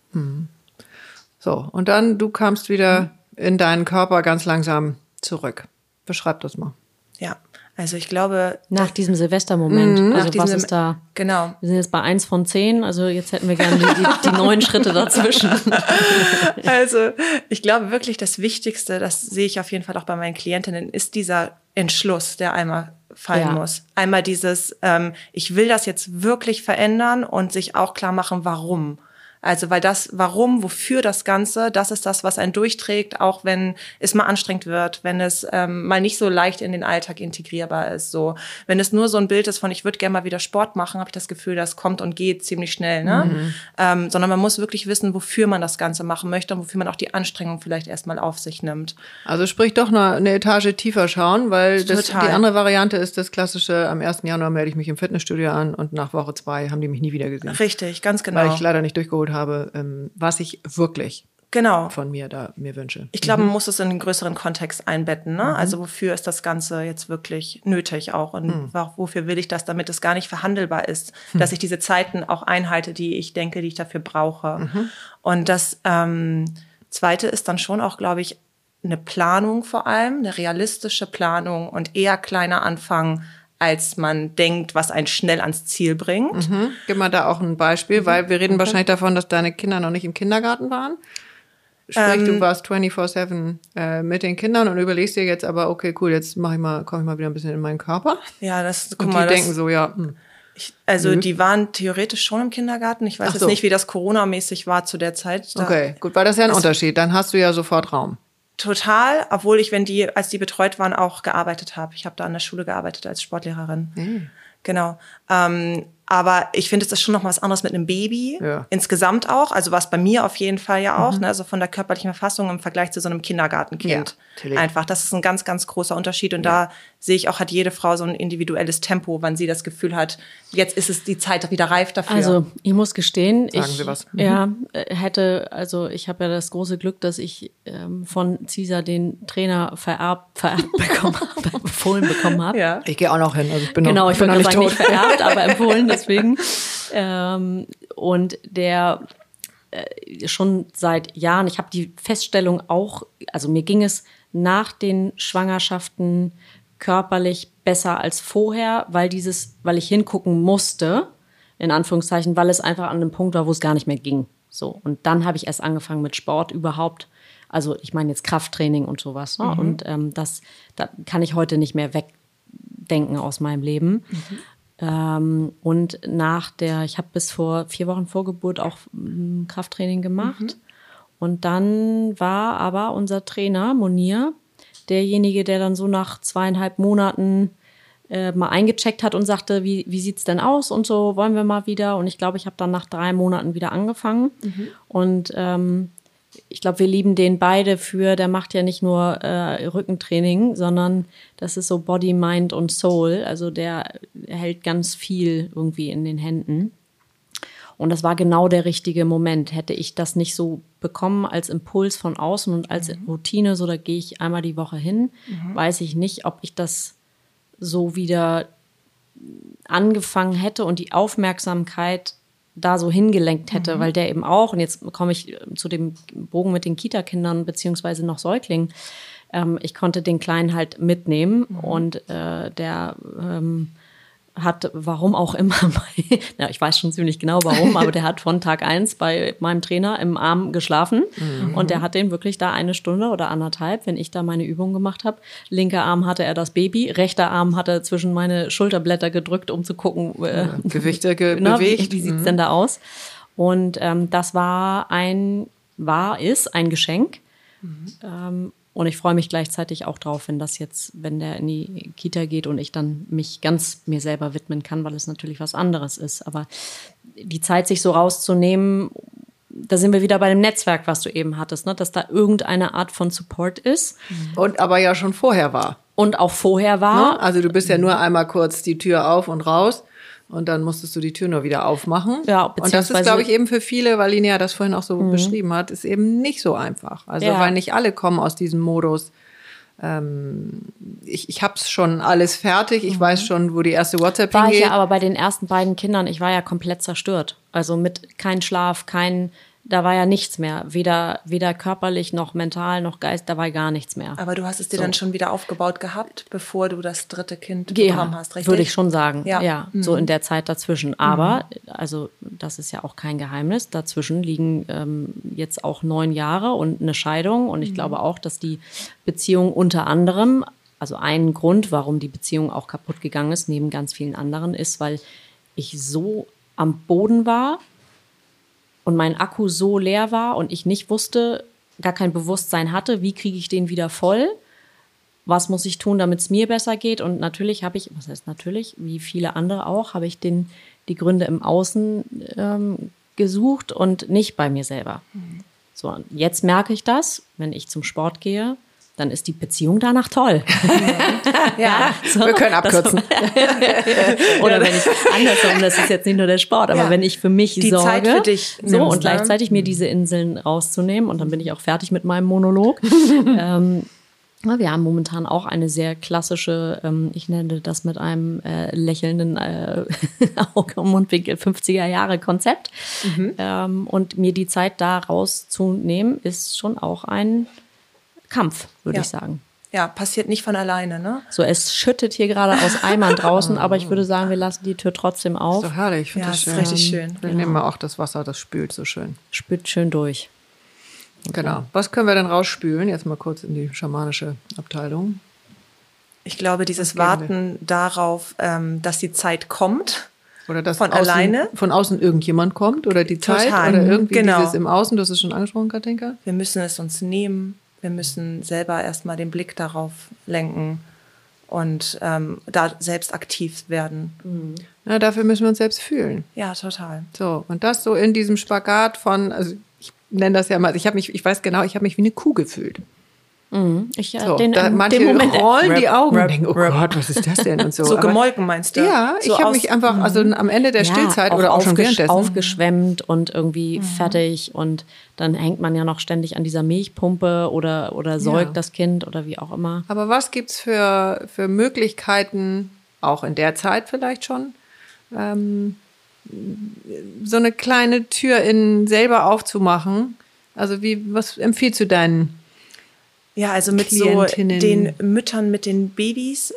Speaker 2: So, und dann, du kamst wieder in deinen Körper ganz langsam zurück. Beschreib das mal.
Speaker 3: Ja, also ich glaube...
Speaker 1: Nach diesem Silvestermoment. Also was ist da?
Speaker 3: Genau.
Speaker 1: Wir sind jetzt bei 1 von 10, also jetzt hätten wir gerne die 9 Schritte dazwischen.
Speaker 3: Also ich glaube wirklich, das Wichtigste, das sehe ich auf jeden Fall auch bei meinen Klientinnen, ist dieser Entschluss, der einmal fallen muss. Einmal dieses, ich will das jetzt wirklich verändern und sich auch klar machen, warum. Also weil das, warum, wofür das Ganze, das ist das, was einen durchträgt, auch wenn es mal anstrengend wird, wenn es mal nicht so leicht in den Alltag integrierbar ist. So, wenn es nur so ein Bild ist von, ich würde gerne mal wieder Sport machen, habe ich das Gefühl, das kommt und geht ziemlich schnell. Ne? Sondern man muss wirklich wissen, wofür man das Ganze machen möchte und wofür man auch die Anstrengung vielleicht erstmal auf sich nimmt.
Speaker 2: Also sprich doch noch eine Etage tiefer schauen, weil die andere Variante ist das klassische, am 1. Januar melde ich mich im Fitnessstudio an und nach Woche 2 haben die mich nie wieder gesehen.
Speaker 3: Richtig, ganz genau.
Speaker 2: Weil ich leider nicht durchgeholt habe, was ich wirklich von mir wünsche.
Speaker 3: Ich glaube, man muss es in einen größeren Kontext einbetten. Ne? Also wofür ist das Ganze jetzt wirklich nötig auch? Und wofür will ich das, damit es gar nicht verhandelbar ist, dass ich diese Zeiten auch einhalte, die ich denke, die ich dafür brauche. Und das Zweite ist dann schon auch, glaube ich, eine Planung vor allem, eine realistische Planung und eher kleiner anfangen, als man denkt, was einen schnell ans Ziel bringt.
Speaker 2: Gib mal da auch ein Beispiel, weil wir reden wahrscheinlich davon, dass deine Kinder noch nicht im Kindergarten waren. Sprich, du warst 24/7 mit den Kindern und überlegst dir jetzt aber, okay, cool, jetzt komme ich mal wieder ein bisschen in meinen Körper.
Speaker 3: Ja,
Speaker 2: und die denken so,
Speaker 3: die waren theoretisch schon im Kindergarten. Ich weiß jetzt nicht, wie das Corona-mäßig war zu der Zeit.
Speaker 2: Okay, gut, weil das ist ja ein Unterschied. Dann hast du ja sofort Raum.
Speaker 3: Total, obwohl ich, als die betreut waren, auch gearbeitet habe. Ich habe da an der Schule gearbeitet als Sportlehrerin. Genau. Aber ich finde, es ist schon noch was anderes mit einem Baby. Ja. Insgesamt auch. Also was bei mir auf jeden Fall ja auch. Ne? Also von der körperlichen Verfassung im Vergleich zu so einem Kindergartenkind. Ja, einfach. Das ist ein ganz, ganz großer Unterschied. Und da sehe ich auch, hat jede Frau so ein individuelles Tempo, wann sie das Gefühl hat, jetzt ist es die Zeit wieder reif dafür.
Speaker 1: Also ich muss gestehen,
Speaker 2: Sagen Sie was.
Speaker 1: ich habe ja das große Glück, dass ich von Cesar den Trainer vererbt bekommen habe, empfohlen bekommen habe.
Speaker 2: Ja. Ich gehe auch noch hin. Also ich bin
Speaker 1: ich
Speaker 2: noch
Speaker 1: nicht tot. Nicht vererbt, aber empfohlen deswegen. Und der schon seit Jahren, ich habe die Feststellung auch, also mir ging es nach den Schwangerschaften körperlich besser als vorher, weil ich hingucken musste, in Anführungszeichen, weil es einfach an einem Punkt war, wo es gar nicht mehr ging. So. Und dann habe ich erst angefangen mit Sport überhaupt. Also ich meine jetzt Krafttraining und sowas. Ne? Und da kann ich heute nicht mehr wegdenken aus meinem Leben. Und ich habe bis vor 4 Wochen vor Geburt auch Krafttraining gemacht. Und dann war aber unser Trainer, Monir, derjenige, der dann so nach 2,5 Monaten mal eingecheckt hat und sagte, wie sieht's denn aus und so, wollen wir mal wieder? Und ich glaube, ich habe dann nach 3 Monaten wieder angefangen. Und ich glaube, wir lieben den beide der macht ja nicht nur Rückentraining, sondern das ist so Body, Mind und Soul. Also der hält ganz viel irgendwie in den Händen. Und das war genau der richtige Moment. Hätte ich das nicht so bekommen als Impuls von außen und als Routine, so da gehe ich einmal die Woche hin, weiß ich nicht, ob ich das so wieder angefangen hätte und die Aufmerksamkeit da so hingelenkt hätte, weil der eben auch, und jetzt komme ich zu dem Bogen mit den Kita-Kindern beziehungsweise noch Säuglingen, ich konnte den Kleinen halt mitnehmen und der hat, warum auch immer, ja, ich weiß schon ziemlich genau warum, aber der hat von Tag 1 bei meinem Trainer im Arm geschlafen und der hat den wirklich da 1 Stunde oder 1,5, wenn ich da meine Übung gemacht habe. Linker Arm hatte er das Baby, rechter Arm hat er zwischen meine Schulterblätter gedrückt, um zu gucken,
Speaker 2: Gewichte
Speaker 1: bewegt. Wie sieht's denn da aus? Und das ist ein Geschenk. Und ich freue mich gleichzeitig auch drauf, wenn der in die Kita geht und ich dann mich ganz mir selber widmen kann, weil es natürlich was anderes ist. Aber die Zeit, sich so rauszunehmen, da sind wir wieder bei dem Netzwerk, was du eben hattest, ne? Dass da irgendeine Art von Support ist.
Speaker 2: Und aber ja schon vorher war.
Speaker 1: Und auch vorher war.
Speaker 2: Ne? Also du bist ja nur einmal kurz die Tür auf und raus. Und dann musstest du die Tür nur wieder aufmachen.
Speaker 1: Ja,
Speaker 2: und das ist, glaube ich, eben für viele, weil Linnea das vorhin auch so beschrieben hat, ist eben nicht so einfach. Also weil nicht alle kommen aus diesem Modus. Ich habe es schon alles fertig. Ich weiß schon, wo die erste WhatsApp hingeht.
Speaker 1: War ich ja aber bei den ersten beiden Kindern, ich war ja komplett zerstört. Also mit kein Schlaf, da war ja nichts mehr. Weder körperlich noch mental noch Geist, da war gar nichts mehr.
Speaker 3: Aber du hast es dir dann schon wieder aufgebaut gehabt, bevor du das 3. Kind bekommen hast, richtig?
Speaker 1: Würde ich schon sagen.
Speaker 3: Ja.
Speaker 1: So in der Zeit dazwischen. Aber, also das ist ja auch kein Geheimnis, dazwischen liegen jetzt auch 9 Jahre und eine Scheidung. Und ich glaube auch, dass die Beziehung unter anderem, also ein Grund, warum die Beziehung auch kaputt gegangen ist, neben ganz vielen anderen, ist, weil ich so am Boden war, und mein Akku so leer war und ich nicht wusste, gar kein Bewusstsein hatte, wie kriege ich den wieder voll? Was muss ich tun, damit es mir besser geht? Und natürlich wie viele andere auch, habe ich die Gründe im Außen gesucht und nicht bei mir selber. So, und jetzt merke ich das, wenn ich zum Sport gehe, dann ist die Beziehung danach toll.
Speaker 2: Ja, so, wir können abkürzen.
Speaker 1: Oder wenn ich andersrum, das ist jetzt nicht nur der Sport, aber wenn ich für mich
Speaker 3: die
Speaker 1: sorge,
Speaker 3: Zeit für dich
Speaker 1: so und gleichzeitig mir diese Inseln rauszunehmen und dann bin ich auch fertig mit meinem Monolog. Wir haben momentan auch eine sehr klassische, ich nenne das mit einem lächelnden Auge- und Mundwinkel 50er-Jahre-Konzept. Und mir die Zeit da rauszunehmen, ist schon auch ein Kampf, würde ich sagen.
Speaker 3: Ja, passiert nicht von alleine, ne?
Speaker 1: So, es schüttet hier gerade aus Eimern draußen, aber ich würde sagen, wir lassen die Tür trotzdem auf.
Speaker 2: Ist doch herrlich, ich finde das
Speaker 3: schön.
Speaker 2: Ist
Speaker 3: richtig schön.
Speaker 2: Wir nehmen mal auch das Wasser, das spült so schön.
Speaker 1: Spült schön durch.
Speaker 2: Genau. Was können wir denn rausspülen? Jetzt mal kurz in die schamanische Abteilung.
Speaker 3: Ich glaube, dieses Warten darauf, dass die Zeit kommt.
Speaker 2: Oder dass
Speaker 3: von alleine.
Speaker 2: Von außen irgendjemand kommt oder die Zeit oder irgendwie dieses im Außen, du hast es schon angesprochen, Katinka.
Speaker 3: Wir müssen es uns nehmen. Wir müssen selber erstmal den Blick darauf lenken und da selbst aktiv werden.
Speaker 2: Ja, dafür müssen wir uns selbst fühlen.
Speaker 3: Ja, total.
Speaker 2: So, und das so in diesem Spagat von, also ich nenne das ja mal, ich habe mich wie eine Kuh gefühlt. Manche rollen die Augen und denken, oh Gott, was ist das denn? Und so.
Speaker 3: So gemolken meinst du?
Speaker 2: Ja, ich habe mich einfach, also am Ende der Stillzeit oder auch schon währenddessen.
Speaker 1: Aufgeschwemmt und irgendwie fertig und dann hängt man ja noch ständig an dieser Milchpumpe oder säugt das Kind oder wie auch immer.
Speaker 2: Aber was gibt's für Möglichkeiten, auch in der Zeit vielleicht schon, so eine kleine Tür selber aufzumachen? Also was empfiehlst du deinen
Speaker 3: Ja, also mit so den Müttern mit den Babys,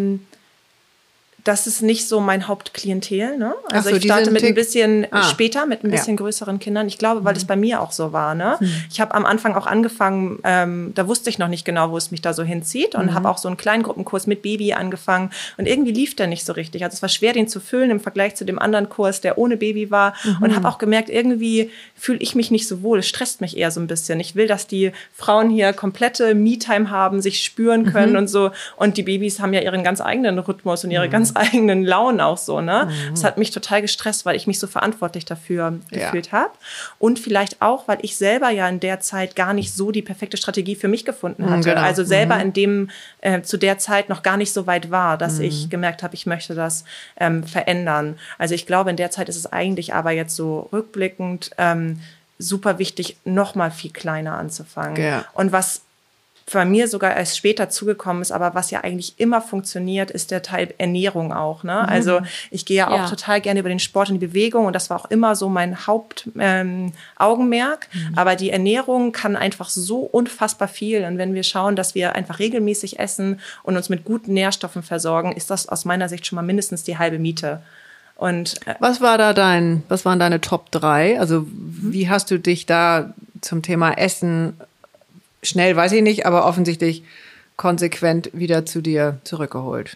Speaker 3: das ist nicht so mein Hauptklientel. Ne? Also ich starte mit ein bisschen später, mit ein bisschen größeren Kindern. Ich glaube, weil es bei mir auch so war. Ne? Ich habe am Anfang auch angefangen, da wusste ich noch nicht genau, wo es mich da so hinzieht und habe auch so einen Kleingruppenkurs mit Baby angefangen. Und irgendwie lief der nicht so richtig. Also es war schwer, den zu füllen im Vergleich zu dem anderen Kurs, der ohne Baby war. Und habe auch gemerkt, irgendwie fühle ich mich nicht so wohl. Es stresst mich eher so ein bisschen. Ich will, dass die Frauen hier komplette Me-Time haben, sich spüren können und so. Und die Babys haben ja ihren ganz eigenen Rhythmus und ihre ganz eigenen Launen auch so, ne? Das hat mich total gestresst, weil ich mich so verantwortlich dafür gefühlt habe. Und vielleicht auch, weil ich selber ja in der Zeit gar nicht so die perfekte Strategie für mich gefunden hatte. Genau. Also selber in dem, zu der Zeit noch gar nicht so weit war, dass ich gemerkt habe, ich möchte das verändern. Also ich glaube, in der Zeit ist es eigentlich aber jetzt so rückblickend super wichtig, noch mal viel kleiner anzufangen. Ja. Und was bei mir sogar erst später zugekommen ist, aber was ja eigentlich immer funktioniert, ist der Teil Ernährung auch. Ne? Also ich gehe ja auch total gerne über den Sport und die Bewegung und das war auch immer so mein Hauptaugenmerk. Aber die Ernährung kann einfach so unfassbar viel. Und wenn wir schauen, dass wir einfach regelmäßig essen und uns mit guten Nährstoffen versorgen, ist das aus meiner Sicht schon mal mindestens die halbe Miete. Und
Speaker 2: was waren deine Top 3? Also wie hast du dich da zum Thema Essen schnell, weiß ich nicht, aber offensichtlich konsequent wieder zu dir zurückgeholt?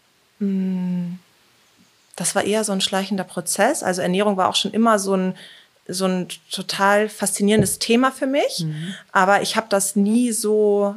Speaker 3: Das war eher so ein schleichender Prozess. Also Ernährung war auch schon immer so ein total faszinierendes Thema für mich. Aber ich habe das nie so,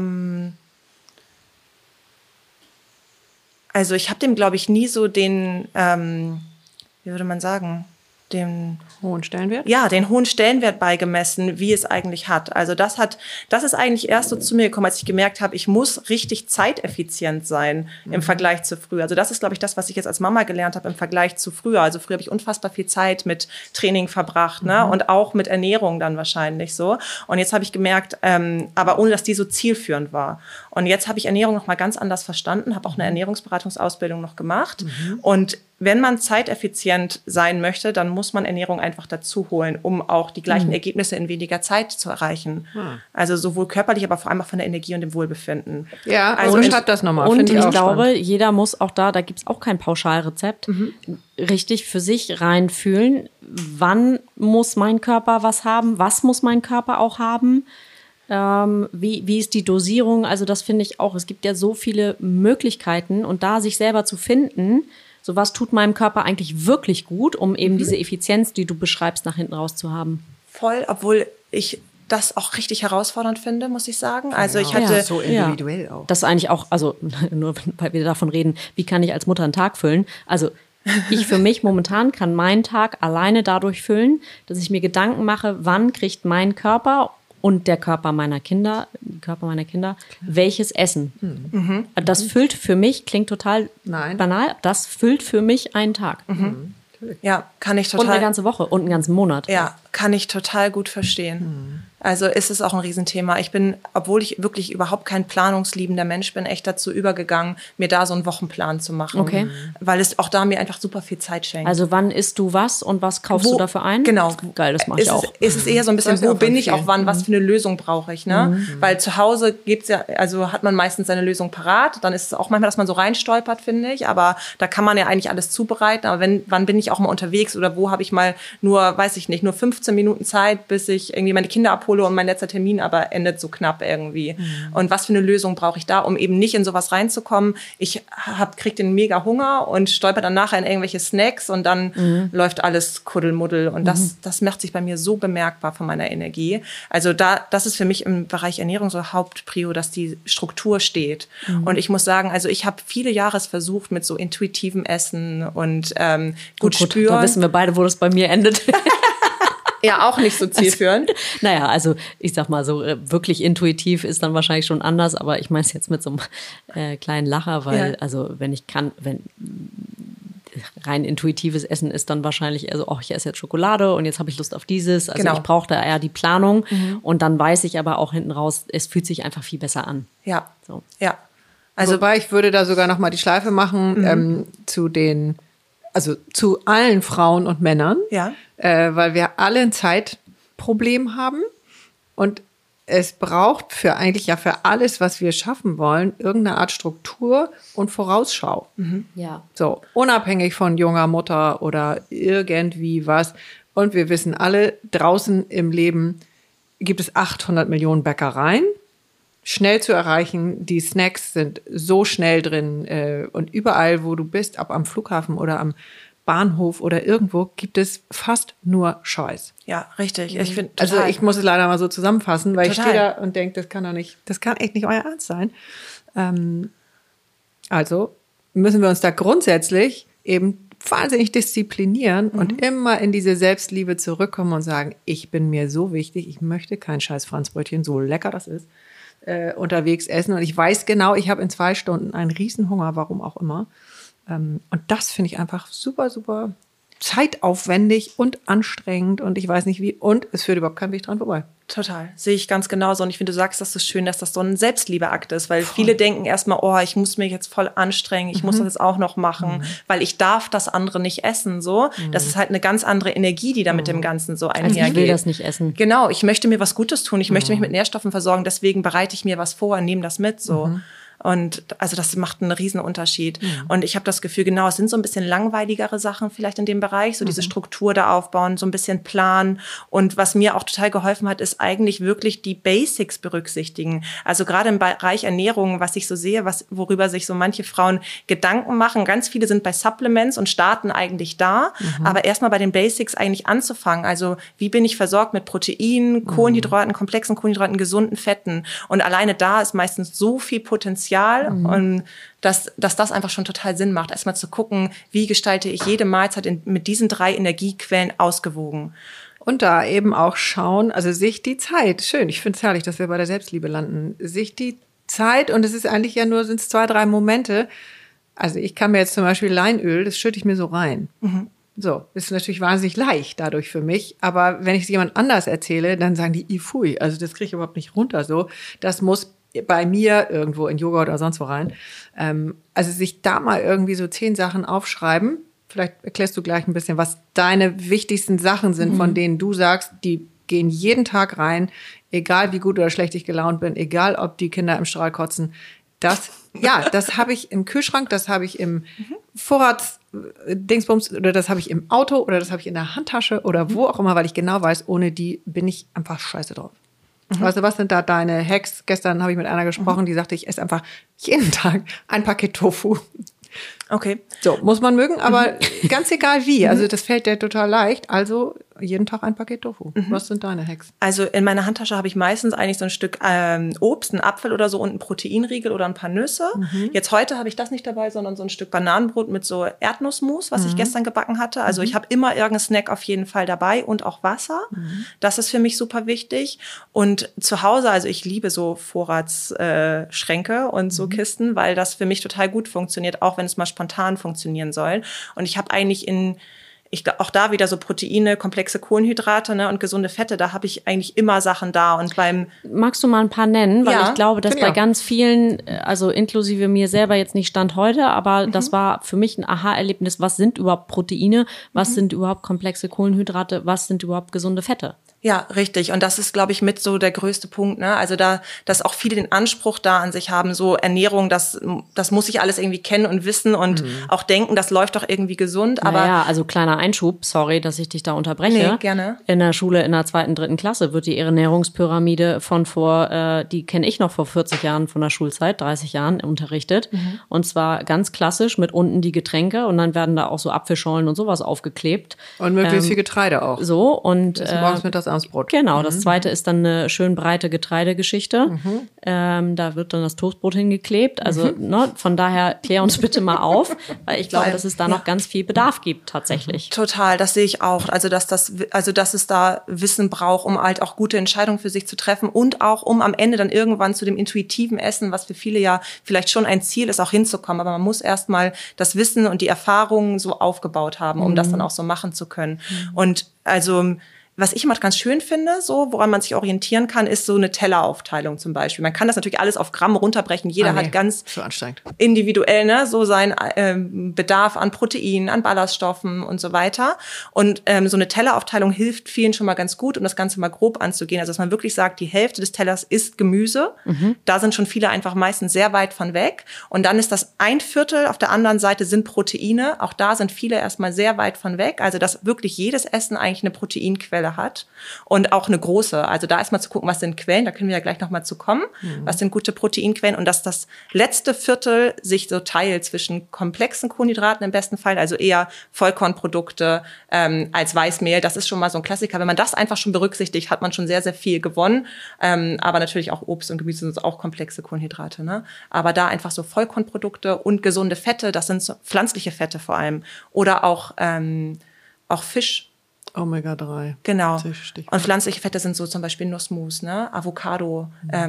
Speaker 3: also ich habe dem, glaube ich, nie so den, wie würde man sagen, den
Speaker 2: hohen Stellenwert?
Speaker 3: Ja, den hohen Stellenwert beigemessen, wie es eigentlich hat. Also das ist eigentlich erst so zu mir gekommen, als ich gemerkt habe, ich muss richtig zeiteffizient sein im Vergleich zu früher. Also das ist, glaube ich, das, was ich jetzt als Mama gelernt habe im Vergleich zu früher. Also früher habe ich unfassbar viel Zeit mit Training verbracht, ne? Und auch mit Ernährung dann wahrscheinlich so. Und jetzt habe ich gemerkt, aber ohne, dass die so zielführend war. Und jetzt habe ich Ernährung noch mal ganz anders verstanden, habe auch eine Ernährungsberatungsausbildung noch gemacht. Und wenn man zeiteffizient sein möchte, dann muss man Ernährung einfach dazu holen, um auch die gleichen Ergebnisse in weniger Zeit zu erreichen. Also sowohl körperlich, aber vor allem auch von der Energie und dem Wohlbefinden.
Speaker 2: Ja, also und schreibt das nochmal.
Speaker 1: Und ich glaube, jeder muss auch da gibt's auch kein Pauschalrezept, richtig für sich reinfühlen, wann muss mein Körper was haben, was muss mein Körper auch haben. Wie ist die Dosierung? Also das finde ich auch. Es gibt ja so viele Möglichkeiten und da sich selber zu finden, so was tut meinem Körper eigentlich wirklich gut, um eben diese Effizienz, die du beschreibst, nach hinten raus zu haben.
Speaker 3: Voll, obwohl ich das auch richtig herausfordernd finde, muss ich sagen. Also ich hatte
Speaker 2: so individuell auch.
Speaker 1: Das ist eigentlich auch, also nur weil wir davon reden, wie kann ich als Mutter einen Tag füllen? Also ich für mich momentan kann meinen Tag alleine dadurch füllen, dass ich mir Gedanken mache, wann kriegt mein Körper und der Körper meiner Kinder, welches Essen. Das füllt für mich, klingt total banal, das füllt für mich einen Tag.
Speaker 3: Ja, kann ich total.
Speaker 1: Und eine ganze Woche und einen ganzen Monat.
Speaker 3: Ja, kann ich total gut verstehen. Also ist es auch ein Riesenthema. Ich bin, obwohl ich wirklich überhaupt kein planungsliebender Mensch bin, echt dazu übergegangen, mir da so einen Wochenplan zu machen.
Speaker 1: Okay.
Speaker 3: Weil es auch da mir einfach super viel Zeit schenkt.
Speaker 1: Also wann isst du was und was kaufst du dafür ein?
Speaker 3: Genau.
Speaker 1: Geil, das mache ich auch.
Speaker 3: Es ist eher so ein bisschen, wo bin ich auch wann, was für eine Lösung brauche ich, ne? Weil zu Hause gibt's ja, also hat man meistens seine Lösung parat. Dann ist es auch manchmal, dass man so reinstolpert, finde ich. Aber da kann man ja eigentlich alles zubereiten. Aber wann bin ich auch mal unterwegs oder wo habe ich mal nur, weiß ich nicht, nur 15 Minuten Zeit, bis ich irgendwie meine Kinder abhole und mein letzter Termin aber endet so knapp irgendwie. Und was für eine Lösung brauche ich da, um eben nicht in sowas reinzukommen? Ich krieg den mega Hunger und stolper dann nachher in irgendwelche Snacks und dann läuft alles Kuddelmuddel. Und das macht sich bei mir so bemerkbar von meiner Energie. Also das ist für mich im Bereich Ernährung so Hauptprio, dass die Struktur steht. Und ich muss sagen, also ich habe viele Jahre versucht mit so intuitivem Essen und gut spüren.
Speaker 1: Da wissen wir beide, wo das bei mir endet.
Speaker 3: Ja, auch nicht so zielführend.
Speaker 1: Naja, also ich sag mal so, wirklich intuitiv ist dann wahrscheinlich schon anders, aber ich meine es jetzt mit so einem kleinen Lacher, weil also wenn rein intuitives Essen ist dann wahrscheinlich, also ich esse jetzt Schokolade und jetzt habe ich Lust auf dieses. Also ich brauche da eher die Planung und dann weiß ich aber auch hinten raus, es fühlt sich einfach viel besser an.
Speaker 3: Ja,
Speaker 1: so.
Speaker 3: Ja.
Speaker 2: Also, wobei ich würde da sogar noch mal die Schleife machen zu allen Frauen und Männern, weil wir alle ein Zeitproblem haben und es braucht für alles, was wir schaffen wollen, irgendeine Art Struktur und Vorausschau.
Speaker 1: Ja.
Speaker 2: So, unabhängig von junger Mutter oder irgendwie was. Und wir wissen alle, draußen im Leben gibt es 800 Millionen Bäckereien. Schnell zu erreichen, die Snacks sind so schnell drin und überall, wo du bist, ob am Flughafen oder am Bahnhof oder irgendwo, gibt es fast nur Scheiß.
Speaker 3: Ja, richtig. Ich finde
Speaker 2: Also ich muss es leider mal so zusammenfassen, weil
Speaker 3: Total.
Speaker 2: ich stehe da und denke, das kann echt nicht euer Ernst sein. Also müssen wir uns da grundsätzlich eben wahnsinnig disziplinieren und immer in diese Selbstliebe zurückkommen und sagen, ich bin mir so wichtig, ich möchte kein scheiß Franzbrötchen, so lecker das ist, unterwegs essen. Und ich weiß genau, ich habe in 2 Stunden einen Riesenhunger, warum auch immer. Und das finde ich einfach super, super zeitaufwendig und anstrengend und ich weiß nicht wie. Und es führt überhaupt kein Weg dran vorbei.
Speaker 3: Total. Sehe ich ganz genauso. Und ich finde, du sagst das so schön, dass das so ein Selbstliebeakt ist, weil viele denken erstmal, oh, ich muss mich jetzt voll anstrengen, ich muss das jetzt auch noch machen, weil ich darf das andere nicht essen, so. Das ist halt eine ganz andere Energie, die da mit dem Ganzen so einhergeht.
Speaker 1: Ich will das nicht essen.
Speaker 3: Genau. Ich möchte mir was Gutes tun. Ich möchte mich mit Nährstoffen versorgen. Deswegen bereite ich mir was vor und nehme das mit, so. Und also das macht einen riesen Unterschied. Und ich habe das Gefühl, genau, es sind so ein bisschen langweiligere Sachen vielleicht in dem Bereich, so diese Struktur da aufbauen, so ein bisschen planen. Und was mir auch total geholfen hat, ist eigentlich wirklich die Basics berücksichtigen. Also gerade im Bereich Ernährung, was ich so sehe, worüber sich so manche Frauen Gedanken machen. Ganz viele sind bei Supplements und starten eigentlich da. Aber erstmal bei den Basics eigentlich anzufangen. Also wie bin ich versorgt mit Proteinen, Kohlenhydraten, komplexen Kohlenhydraten, gesunden Fetten. Und alleine da ist meistens so viel Potenzial. Und dass das einfach schon total Sinn macht, erstmal zu gucken, wie gestalte ich jede Mahlzeit mit diesen 3 Energiequellen ausgewogen.
Speaker 2: Und da eben auch schauen, also sich die Zeit, schön, ich finde es herrlich, dass wir bei der Selbstliebe landen, sich die Zeit, und es ist eigentlich ja nur, sind es 2, 3 Momente, also ich kann mir jetzt zum Beispiel Leinöl, das schütte ich mir so rein. So, ist natürlich wahnsinnig leicht dadurch für mich, aber wenn ich es jemand anders erzähle, dann sagen die, pfui, also das kriege ich überhaupt nicht runter so, das muss bei mir irgendwo in Joghurt oder sonst wo rein. Also sich da mal irgendwie so 10 Sachen aufschreiben. Vielleicht erklärst du gleich ein bisschen, was deine wichtigsten Sachen sind, von denen du sagst, die gehen jeden Tag rein, egal wie gut oder schlecht ich gelaunt bin, egal ob die Kinder im Strahl kotzen. Das habe ich im Kühlschrank, das habe ich im Vorratsdingsbums oder das habe ich im Auto oder das habe ich in der Handtasche oder wo auch immer, weil ich genau weiß, ohne die bin ich einfach scheiße drauf. Weißt du, was sind da deine Hacks? Gestern habe ich mit einer gesprochen, die sagte, ich esse einfach jeden Tag ein Paket Tofu.
Speaker 3: Okay.
Speaker 2: So, muss man mögen, aber ganz egal wie. Also das fällt dir total leicht. Also jeden Tag ein Paket Tofu. Was sind deine Hacks?
Speaker 3: Also in meiner Handtasche habe ich meistens eigentlich so ein Stück Obst, einen Apfel oder so und einen Proteinriegel oder ein paar Nüsse. Jetzt heute habe ich das nicht dabei, sondern so ein Stück Bananenbrot mit so Erdnussmus, was ich gestern gebacken hatte. Also ich habe immer irgendeinen Snack auf jeden Fall dabei und auch Wasser. Das ist für mich super wichtig. Und zu Hause, also ich liebe so Vorratsschränke und so Kisten, weil das für mich total gut funktioniert, auch wenn es mal spontan funktionieren soll. Und ich habe eigentlich auch da wieder so Proteine, komplexe Kohlenhydrate, ne, und gesunde Fette, da habe ich eigentlich immer Sachen da. Und
Speaker 1: Magst du mal ein paar nennen? Weil ich glaube, dass bei ganz vielen, also inklusive mir selber jetzt nicht Stand heute, aber das war für mich ein Aha-Erlebnis. Was sind überhaupt Proteine? Was sind überhaupt komplexe Kohlenhydrate? Was sind überhaupt gesunde Fette?
Speaker 3: Ja, richtig. Und das ist, glaube ich, mit so der größte Punkt, ne? Also dass auch viele den Anspruch da an sich haben, so Ernährung, das muss ich alles irgendwie kennen und wissen und auch denken, das läuft doch irgendwie gesund. Aber
Speaker 1: ja, also kleiner Einschub, sorry, dass ich dich da unterbreche.
Speaker 3: Nee, gerne.
Speaker 1: In der Schule in der 2., 3. Klasse wird die Ernährungspyramide die kenne ich noch vor 40 Jahren von der Schulzeit, 30 Jahren unterrichtet. Und zwar ganz klassisch mit unten die Getränke und dann werden da auch so Apfelschollen und sowas aufgeklebt.
Speaker 2: Und möglichst viel Getreide auch.
Speaker 1: So und
Speaker 2: morgens mit das Abendbrot.
Speaker 1: Genau, das zweite ist dann eine schön breite Getreidegeschichte. Da wird dann das Toastbrot hingeklebt. Also von daher klär uns bitte mal auf, weil ich glaube, dass es da noch ganz viel Bedarf gibt tatsächlich.
Speaker 3: Total, das sehe ich auch. Also dass es da Wissen braucht, um halt auch gute Entscheidungen für sich zu treffen und auch um am Ende dann irgendwann zu dem intuitiven Essen, was für viele ja vielleicht schon ein Ziel ist, auch hinzukommen. Aber man muss erstmal das Wissen und die Erfahrungen so aufgebaut haben, um das dann auch so machen zu können. Und also was ich immer ganz schön finde, so woran man sich orientieren kann, ist so eine Telleraufteilung zum Beispiel. Man kann das natürlich alles auf Gramm runterbrechen. Jeder hat ganz
Speaker 2: so anstrengend.
Speaker 3: Individuell, ne, so seinen Bedarf an Proteinen, an Ballaststoffen und so weiter. Und so eine Telleraufteilung hilft vielen schon mal ganz gut, um das Ganze mal grob anzugehen. Also dass man wirklich sagt, die Hälfte des Tellers ist Gemüse. Da sind schon viele einfach meistens sehr weit von weg. Und dann ist das 1/4 auf der anderen Seite sind Proteine. Auch da sind viele erstmal sehr weit von weg. Also dass wirklich jedes Essen eigentlich eine Proteinquelle hat und auch eine große. Also da erstmal zu gucken, was sind Quellen, da können wir ja gleich nochmal zu kommen, was sind gute Proteinquellen und dass das letzte Viertel sich so teilt zwischen komplexen Kohlenhydraten im besten Fall, also eher Vollkornprodukte als Weißmehl, das ist schon mal so ein Klassiker. Wenn man das einfach schon berücksichtigt, hat man schon sehr, sehr viel gewonnen, aber natürlich auch Obst und Gemüse sind auch komplexe Kohlenhydrate, ne? Aber da einfach so Vollkornprodukte und gesunde Fette, das sind so pflanzliche Fette vor allem oder auch Fisch.
Speaker 2: Omega-3.
Speaker 3: Genau. Und pflanzliche Fette sind so zum Beispiel Nussmus, ne? Avocado,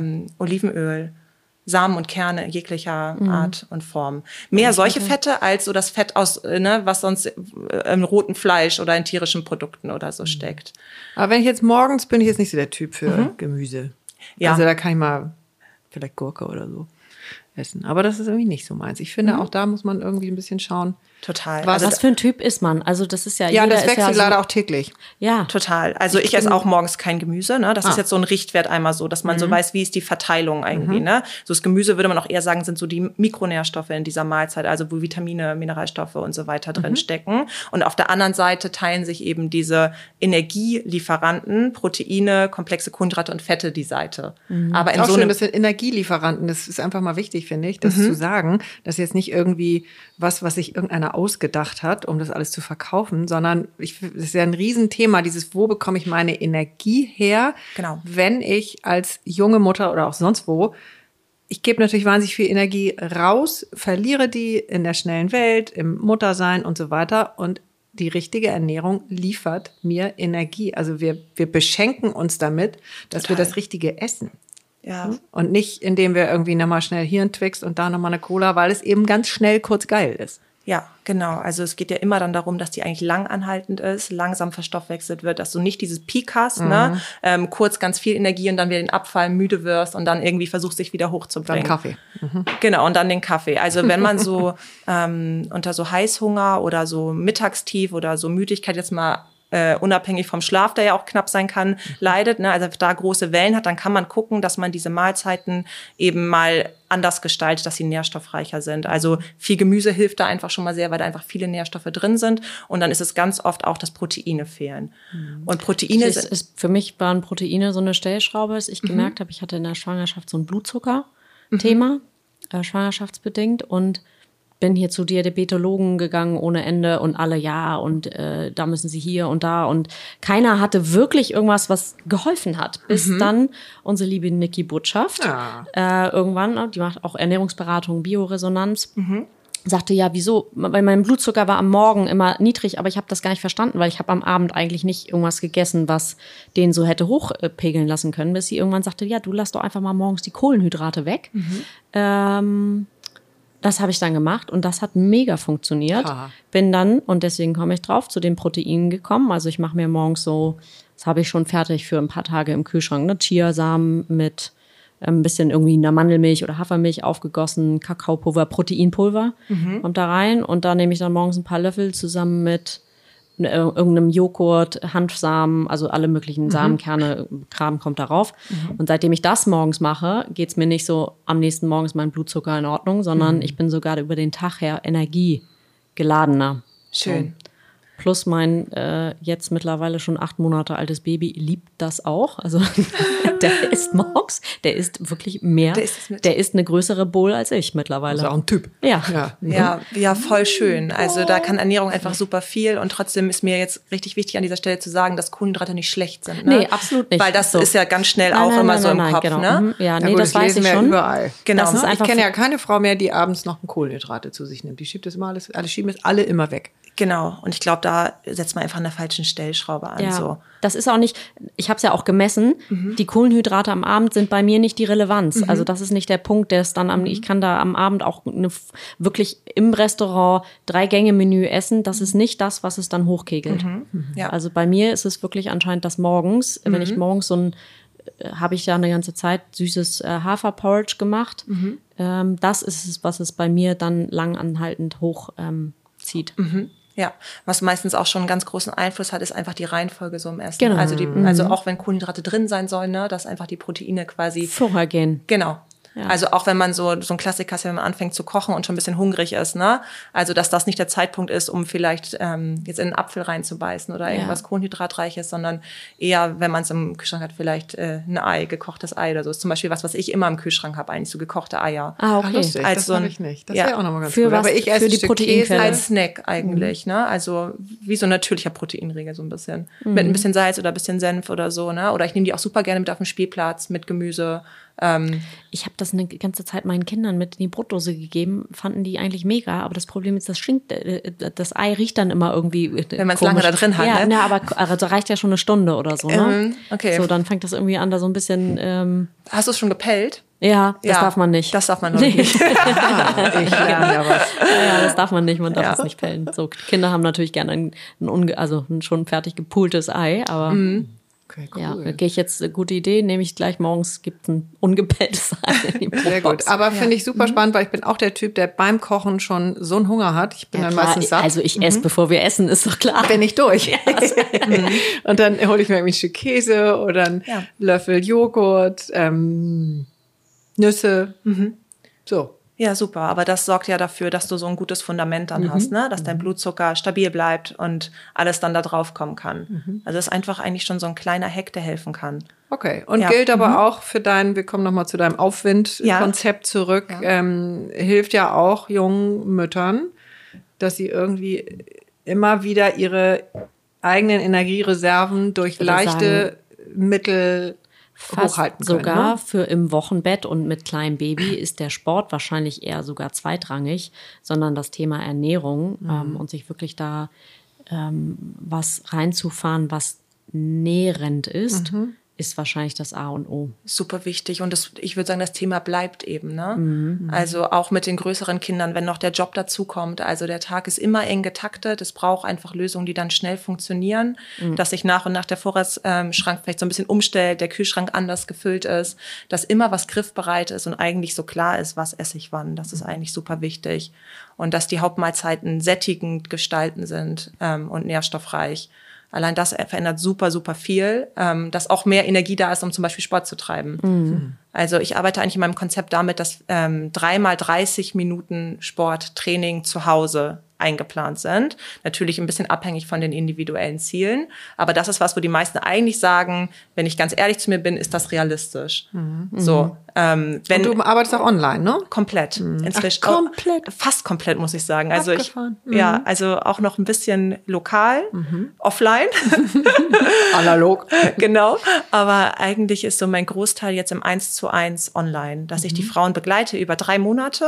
Speaker 3: Olivenöl, Samen und Kerne jeglicher Art und Form. Mehr solche Fette als so das Fett aus, ne, was sonst im roten Fleisch oder in tierischen Produkten oder so steckt.
Speaker 2: Aber wenn ich jetzt morgens bin ich jetzt nicht so der Typ für Gemüse. Ja. Also da kann ich mal vielleicht Gurke oder so essen. Aber das ist irgendwie nicht so meins. Ich finde, auch da muss man irgendwie ein bisschen schauen.
Speaker 3: Total.
Speaker 1: Was für ein Typ ist man? Also das ist ja
Speaker 2: ja,
Speaker 1: jeder
Speaker 2: das wechselt
Speaker 1: ist ja
Speaker 2: leider auch täglich.
Speaker 1: Ja,
Speaker 3: total. Also ich esse auch morgens kein Gemüse. Ne? Das ist jetzt so ein Richtwert einmal so, dass man so weiß, wie ist die Verteilung irgendwie. Ne? So das Gemüse würde man auch eher sagen, sind so die Mikronährstoffe in dieser Mahlzeit, also wo Vitamine, Mineralstoffe und so weiter drin stecken. Und auf der anderen Seite teilen sich eben diese Energielieferanten, Proteine, komplexe Kohlenhydrate und Fette die Seite. Aber in
Speaker 2: auch
Speaker 3: so
Speaker 2: schön,
Speaker 3: einem
Speaker 2: das sind Energielieferanten. Das ist einfach mal wichtig, finde ich, das zu sagen. Das ist jetzt nicht irgendwie was sich irgendeiner ausgedacht hat, um das alles zu verkaufen, sondern das ist ja ein Riesenthema, dieses, wo bekomme ich meine Energie her,
Speaker 3: Genau.
Speaker 2: wenn ich als junge Mutter oder auch sonst wo, ich gebe natürlich wahnsinnig viel Energie raus, verliere die in der schnellen Welt, im Muttersein und so weiter und die richtige Ernährung liefert mir Energie. Also wir beschenken uns damit, dass wir das Richtige essen.
Speaker 3: ja.
Speaker 2: Und nicht, indem wir irgendwie nochmal schnell hier ein Twix und da nochmal eine Cola, weil es eben ganz schnell kurz geil ist.
Speaker 3: Ja, genau. Also es geht ja immer dann darum, dass die eigentlich langanhaltend ist, langsam verstoffwechselt wird, dass du nicht dieses Peak hast, ne? Kurz ganz viel Energie und dann wieder den Abfall, müde wirst und dann irgendwie versuchst, dich wieder hochzubringen.
Speaker 2: Dann Kaffee.
Speaker 3: Genau, und dann den Kaffee. Also wenn man so unter so Heißhunger oder so Mittagstief oder so Müdigkeit jetzt mal unabhängig vom Schlaf, der ja auch knapp sein kann, leidet, ne? Also da große Wellen hat, dann kann man gucken, dass man diese Mahlzeiten eben mal anders gestaltet, dass sie nährstoffreicher sind. Also viel Gemüse hilft da einfach schon mal sehr, weil da einfach viele Nährstoffe drin sind. Und dann ist es ganz oft auch, dass Proteine fehlen. Und Proteine
Speaker 1: für mich waren Proteine so eine Stellschraube, dass ich gemerkt habe, ich hatte in der Schwangerschaft so ein Blutzucker-Thema, schwangerschaftsbedingt und bin hier zu Diabetologen gegangen ohne Ende und alle und da müssen sie hier und da und keiner hatte wirklich irgendwas, was geholfen hat, bis dann unsere liebe Niki Botschaft irgendwann, die macht auch Ernährungsberatung, Bioresonanz, sagte, ja, wieso? Weil mein Blutzucker war am Morgen immer niedrig, aber ich habe das gar nicht verstanden, weil ich habe am Abend eigentlich nicht irgendwas gegessen, was den so hätte hochpegeln lassen können, bis sie irgendwann sagte, ja, du lass doch einfach mal morgens die Kohlenhydrate weg. Das habe ich dann gemacht und das hat mega funktioniert. Bin dann, und deswegen komme ich drauf, zu den Proteinen gekommen. Also ich mache mir morgens so, das habe ich schon fertig für ein paar Tage im Kühlschrank, ne? Chiasamen mit ein bisschen irgendwie einer Mandelmilch oder Hafermilch aufgegossen, Kakaopulver, Proteinpulver kommt da rein. Und da nehme ich dann morgens ein paar Löffel zusammen mit irgendeinem Joghurt, Hanfsamen, also alle möglichen Samenkerne, Kram kommt darauf. Und seitdem ich das morgens mache, geht's mir nicht so, am nächsten Morgen ist mein Blutzucker in Ordnung, sondern ich bin sogar über den Tag her energiegeladener.
Speaker 3: schön.
Speaker 1: So. Plus mein jetzt mittlerweile schon 8 Monate altes Baby liebt das auch. Also der isst morgens, der isst wirklich mehr. Der isst eine größere Bowl als ich mittlerweile.
Speaker 2: Das ist auch ein Typ.
Speaker 3: Ja, voll schön. Also da kann Ernährung einfach super viel und trotzdem ist mir jetzt richtig wichtig an dieser Stelle zu sagen, dass Kohlenhydrate nicht schlecht sind. Ne?
Speaker 1: Nee, absolut nicht.
Speaker 3: Weil das ist ja ganz schnell auch immer so im Kopf.
Speaker 1: Genau.
Speaker 3: Ne?
Speaker 1: Ja, nee,
Speaker 2: gut,
Speaker 1: das weiß ich schon.
Speaker 2: Überall.
Speaker 3: Genau.
Speaker 1: Das ist
Speaker 2: Ich
Speaker 1: einfach
Speaker 2: kenne ja keine Frau mehr, die abends noch ein Kohlenhydrate zu sich nimmt. Die schiebt das immer alles schieben es alle immer weg.
Speaker 3: Genau. Und ich glaube, da setzt man einfach an der falschen Stellschraube an.
Speaker 1: Ja,
Speaker 3: So.
Speaker 1: das ist auch nicht, ich habe es ja auch gemessen, die Kohlenhydrate am Abend sind bei mir nicht die Relevanz. Also das ist nicht der Punkt, der ist dann ich kann da am Abend auch wirklich im Restaurant 3-Gänge-Menü essen. Das ist nicht das, was es dann hochkegelt.
Speaker 3: Ja.
Speaker 1: Also bei mir ist es wirklich anscheinend das morgens, wenn ich morgens habe ich ja eine ganze Zeit süßes Haferporridge gemacht. Das ist es, was es bei mir dann langanhaltend hochzieht.
Speaker 3: Ja, was meistens auch schon einen ganz großen Einfluss hat, ist einfach die Reihenfolge so im Essen.
Speaker 1: Genau.
Speaker 3: Also auch wenn Kohlenhydrate drin sein sollen, ne, dass einfach die Proteine quasi
Speaker 1: Vorher gehen.
Speaker 3: Genau.
Speaker 1: Ja.
Speaker 3: Also auch wenn man so ein Klassiker ist, wenn man anfängt zu kochen und schon ein bisschen hungrig ist, ne? Also dass das nicht der Zeitpunkt ist, um vielleicht jetzt in einen Apfel reinzubeißen oder irgendwas Kohlenhydratreiches, sondern eher, wenn man es im Kühlschrank hat, vielleicht ein Ei, gekochtes Ei oder so. Das ist zum Beispiel was ich immer im Kühlschrank habe, eigentlich so gekochte Eier.
Speaker 1: Ah, okay.
Speaker 2: Lustig,
Speaker 3: Als
Speaker 2: das
Speaker 3: so ein-
Speaker 2: habe ich nicht. Das
Speaker 3: ja.
Speaker 2: wäre auch nochmal ganz
Speaker 1: Für
Speaker 2: cool.
Speaker 1: was?
Speaker 2: Aber ich esse
Speaker 1: Für die
Speaker 2: ein Stück
Speaker 1: Proteinquelle.
Speaker 2: Käse.
Speaker 3: Als Snack eigentlich, ne? Also wie so ein natürlicher Proteinriegel so ein bisschen. Mit ein bisschen Salz oder ein bisschen Senf oder so, ne? Oder ich nehme die auch super gerne mit auf den Spielplatz, mit Gemüse.
Speaker 1: Ich habe das eine ganze Zeit meinen Kindern mit in die Brotdose gegeben, fanden die eigentlich mega, aber das Problem ist, das Ei riecht dann immer irgendwie
Speaker 3: Wenn man es lange da drin hat,
Speaker 1: ja,
Speaker 3: ne?
Speaker 1: aber da reicht ja schon eine Stunde oder so, ne?
Speaker 3: Okay.
Speaker 1: So, dann fängt das irgendwie an, da so ein bisschen,
Speaker 3: Hast du es schon gepellt?
Speaker 1: ja, das
Speaker 3: Ja,
Speaker 1: darf man nicht.
Speaker 3: Das darf man noch nicht.
Speaker 2: Ich lerne ja was.
Speaker 1: Ja, das darf man nicht, man darf
Speaker 3: Ja.
Speaker 1: es nicht pellen. So, Kinder haben natürlich gerne ein schon fertig gepultes Ei, aber
Speaker 2: Okay, cool.
Speaker 1: ja, da gehe ich jetzt, gute Idee, nehme ich gleich morgens, gibt ein ungepelltes Ei in die
Speaker 2: Sehr
Speaker 1: Brotbox.
Speaker 2: gut. Aber finde ich super spannend, weil ich bin auch der Typ, der beim Kochen schon so einen Hunger hat. Ich bin
Speaker 1: Ja,
Speaker 2: dann
Speaker 1: klar,
Speaker 2: meistens satt.
Speaker 1: also ich esse, bevor wir essen, ist doch klar.
Speaker 2: bin ich durch. Und dann hole ich mir irgendwie ein Stück Käse oder einen
Speaker 3: Ja.
Speaker 2: Löffel Joghurt, Nüsse. So.
Speaker 3: Ja, super. Aber das sorgt ja dafür, dass du so ein gutes Fundament dann hast, ne? Dass dein Blutzucker stabil bleibt und alles dann da drauf kommen kann. Also das ist einfach eigentlich schon so ein kleiner Hack, der helfen kann.
Speaker 2: Okay. Und
Speaker 3: Ja.
Speaker 2: gilt aber auch für wir kommen nochmal zu deinem Aufwind-Konzept zurück,
Speaker 3: Ja.
Speaker 2: hilft ja auch jungen Müttern, dass sie irgendwie immer wieder ihre eigenen Energiereserven durch
Speaker 1: würde
Speaker 2: leichte Mittel
Speaker 1: Fast
Speaker 2: hochhalten können.
Speaker 1: sogar
Speaker 2: Ne?
Speaker 1: für im Wochenbett und mit kleinem Baby ist der Sport wahrscheinlich eher sogar zweitrangig, sondern das Thema Ernährung und sich wirklich da was reinzufahren, was nährend ist, ist wahrscheinlich das A und O.
Speaker 3: Super wichtig. Und ich würde sagen, das Thema bleibt eben, ne? Also auch mit den größeren Kindern, wenn noch der Job dazukommt. Also der Tag ist immer eng getaktet. Es braucht einfach Lösungen, die dann schnell funktionieren, dass sich nach und nach der Vorratsschrank vielleicht so ein bisschen umstellt, der Kühlschrank anders gefüllt ist, dass immer was griffbereit ist und eigentlich so klar ist, was esse ich wann. Das ist eigentlich super wichtig. Und dass die Hauptmahlzeiten sättigend gestalten sind und nährstoffreich. Allein das verändert super, super viel, dass auch mehr Energie da ist, um zum Beispiel Sport zu treiben. Also ich arbeite eigentlich in meinem Konzept damit, dass 3x 30 Minuten Sporttraining zu Hause eingeplant sind. Natürlich ein bisschen abhängig von den individuellen Zielen. Aber das ist was, wo die meisten eigentlich sagen, wenn ich ganz ehrlich zu mir bin, ist das realistisch. So,
Speaker 2: Und du arbeitest auch online, ne?
Speaker 3: komplett. Inzwischen.
Speaker 2: Ach, komplett?
Speaker 3: Fast komplett, muss ich sagen. Also
Speaker 2: Abgefahren.
Speaker 3: ja, also auch noch ein bisschen lokal, offline.
Speaker 2: Analog.
Speaker 3: Genau. Aber eigentlich ist so mein Großteil jetzt im 1:1 online, dass ich die Frauen begleite über 3 Monate.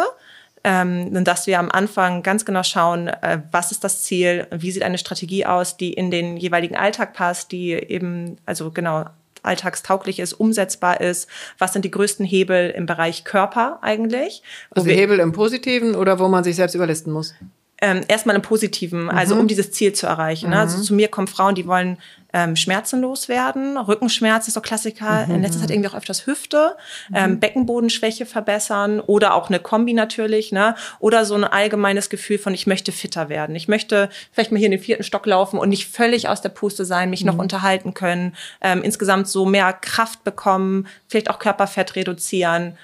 Speaker 3: Und dass wir am Anfang ganz genau schauen, was ist das Ziel, wie sieht eine Strategie aus, die in den jeweiligen Alltag passt, die eben, also genau, alltagstauglich ist, umsetzbar ist. Was sind die größten Hebel im Bereich Körper eigentlich?
Speaker 2: Also Hebel im Positiven oder wo man sich selbst überlisten muss?
Speaker 3: Erstmal im Positiven, also um dieses Ziel zu erreichen. Ne? Also zu mir kommen Frauen, die wollen schmerzenlos werden. Rückenschmerz ist so Klassiker. In letzter Zeit irgendwie auch öfters Hüfte, Beckenbodenschwäche verbessern oder auch eine Kombi natürlich. Ne? Oder so ein allgemeines Gefühl von, ich möchte fitter werden. Ich möchte vielleicht mal hier in den 4. Stock laufen und nicht völlig aus der Puste sein, mich noch unterhalten können. Insgesamt so mehr Kraft bekommen, vielleicht auch Körperfett reduzieren.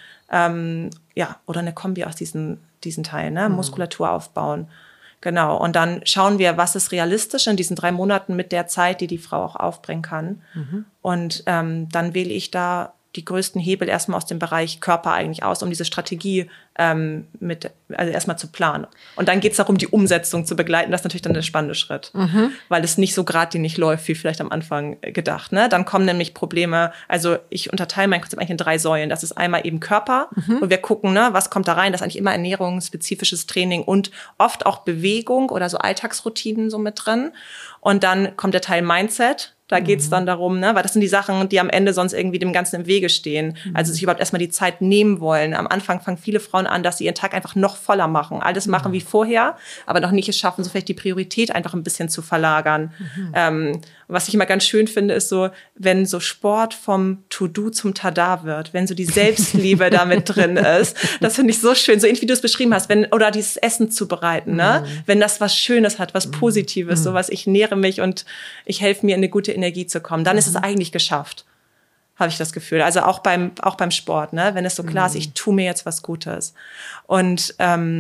Speaker 3: Ja, oder eine Kombi aus diesen Teilen, ne? Muskulatur aufbauen. Genau. Und dann schauen wir, was ist realistisch in diesen 3 Monaten mit der Zeit, die die Frau auch aufbringen kann. Und dann wähle ich da die größten Hebel erstmal aus dem Bereich Körper eigentlich aus, um diese Strategie also erstmal zu planen. Und dann geht es darum, die Umsetzung zu begleiten. Das ist natürlich dann der spannende Schritt, weil es nicht so geradlinig läuft, wie vielleicht am Anfang gedacht. Ne? Dann kommen nämlich Probleme, also ich unterteile mein Konzept eigentlich in 3 Säulen. Das ist einmal eben Körper, wo wir gucken, ne, was kommt da rein. Das ist eigentlich immer Ernährung, spezifisches Training und oft auch Bewegung oder so Alltagsroutinen so mit drin. Und dann kommt der Teil Mindset. Da geht's dann darum, ne, weil das sind die Sachen, die am Ende sonst irgendwie dem Ganzen im Wege stehen. Also sich überhaupt erstmal die Zeit nehmen wollen. Am Anfang fangen viele Frauen an, dass sie ihren Tag einfach noch voller machen. Alles machen wie vorher, aber noch nicht es schaffen, so vielleicht die Priorität einfach ein bisschen zu verlagern. Was ich immer ganz schön finde, ist so, wenn so Sport vom To-Do zum Tada wird, wenn so die Selbstliebe da mit drin ist. Das finde ich so schön, so ähnlich wie du es beschrieben hast, oder dieses Essen zubereiten, ne? Wenn das was Schönes hat, was Positives, so was, ich nähere mich und ich helfe mir in eine gute Energie zu kommen, dann ist es eigentlich geschafft, habe ich das Gefühl. Also auch beim Sport, ne? Wenn es so klar ist, ich tue mir jetzt was Gutes. Und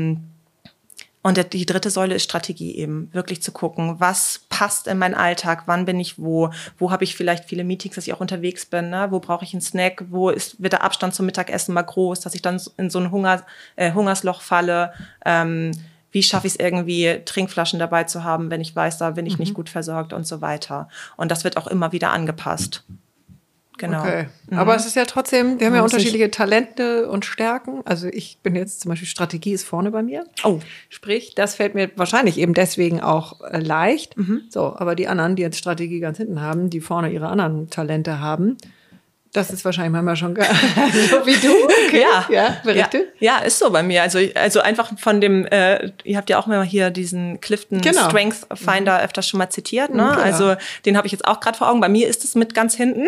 Speaker 3: die dritte Säule ist Strategie eben, wirklich zu gucken, was passt in meinen Alltag, wann bin ich wo habe ich vielleicht viele Meetings, dass ich auch unterwegs bin, ne? Wo brauche ich einen Snack, wird der Abstand zum Mittagessen mal groß, dass ich dann in so ein Hungersloch falle, wie schaffe ich es irgendwie, Trinkflaschen dabei zu haben, wenn ich weiß, da bin ich nicht gut versorgt und so weiter. Und das wird auch immer wieder angepasst. Genau.
Speaker 2: Okay. Aber es ist ja trotzdem, wir haben ja unterschiedliche Talente und Stärken. Also ich bin jetzt zum Beispiel, Strategie ist vorne bei mir.
Speaker 3: Oh.
Speaker 2: Sprich, das fällt mir wahrscheinlich eben deswegen auch leicht. So, aber die anderen, die jetzt Strategie ganz hinten haben, die vorne ihre anderen Talente haben, das ist wahrscheinlich manchmal schon so wie du. Okay. Ja, berichte.
Speaker 3: Ja, ist so bei mir. Also einfach von dem, ihr habt ja auch mal hier diesen Clifton Strength Finder öfters schon mal zitiert, ne? Genau. Also den habe ich jetzt auch gerade vor Augen. Bei mir ist es mit ganz hinten.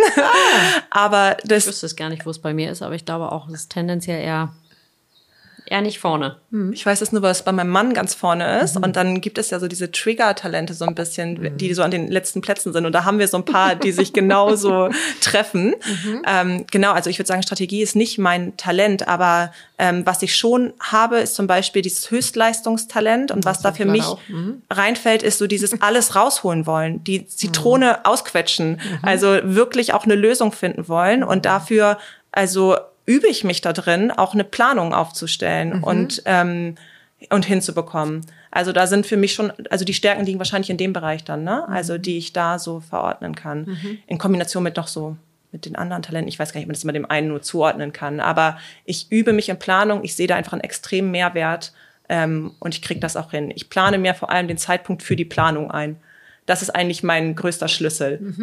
Speaker 3: Aber
Speaker 1: ich wüsste es gar nicht, wo es bei mir ist, aber ich glaube auch, es ist tendenziell eher nicht vorne.
Speaker 3: Ich weiß es nur, weil es bei meinem Mann ganz vorne ist. Und dann gibt es ja so diese Trigger-Talente so ein bisschen, die so an den letzten Plätzen sind. Und da haben wir so ein paar, die sich genauso treffen. Genau, also ich würde sagen, Strategie ist nicht mein Talent. Aber was ich schon habe, ist zum Beispiel dieses Höchstleistungstalent. Und was da für mich reinfällt, ist so dieses alles rausholen wollen. Die Zitrone ausquetschen. Also wirklich auch eine Lösung finden wollen. Und dafür, also übe ich mich da drin, auch eine Planung aufzustellen und hinzubekommen. Also da sind für mich schon, also die Stärken liegen wahrscheinlich in dem Bereich dann, ne? Also die ich da so verordnen kann. In Kombination mit mit den anderen Talenten. Ich weiß gar nicht, ob man das immer dem einen nur zuordnen kann. Aber ich übe mich in Planung. Ich sehe da einfach einen extremen Mehrwert und ich kriege das auch hin. Ich plane mir vor allem den Zeitpunkt für die Planung ein. Das ist eigentlich mein größter Schlüssel.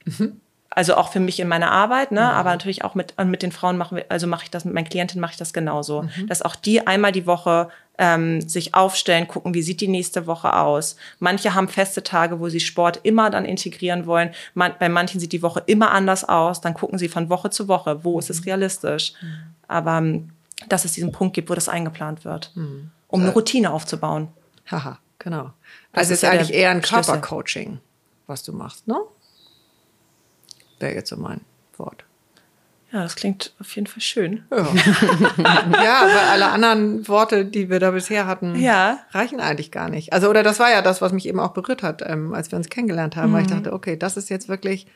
Speaker 3: Also auch für mich in meiner Arbeit, ne, aber natürlich auch mit den Frauen mache ich das, mit meinen Klientinnen mache ich das genauso. Dass auch die einmal die Woche sich aufstellen, gucken, wie sieht die nächste Woche aus. Manche haben feste Tage, wo sie Sport immer dann integrieren wollen. Bei manchen sieht die Woche immer anders aus. Dann gucken sie von Woche zu Woche, wo ist es realistisch. Aber dass es diesen Punkt gibt, wo das eingeplant wird, um eine Routine aufzubauen.
Speaker 2: Haha, genau. Also es ist eigentlich eher ein Körpercoaching, was du machst, ne? Wäre jetzt so mein Wort.
Speaker 3: Ja, das klingt auf jeden Fall schön.
Speaker 2: Ja, ja, weil alle anderen Worte, die wir da bisher hatten, reichen eigentlich gar nicht. Also, oder das war ja das, was mich eben auch berührt hat, als wir uns kennengelernt haben, weil ich dachte, okay, das ist jetzt wirklich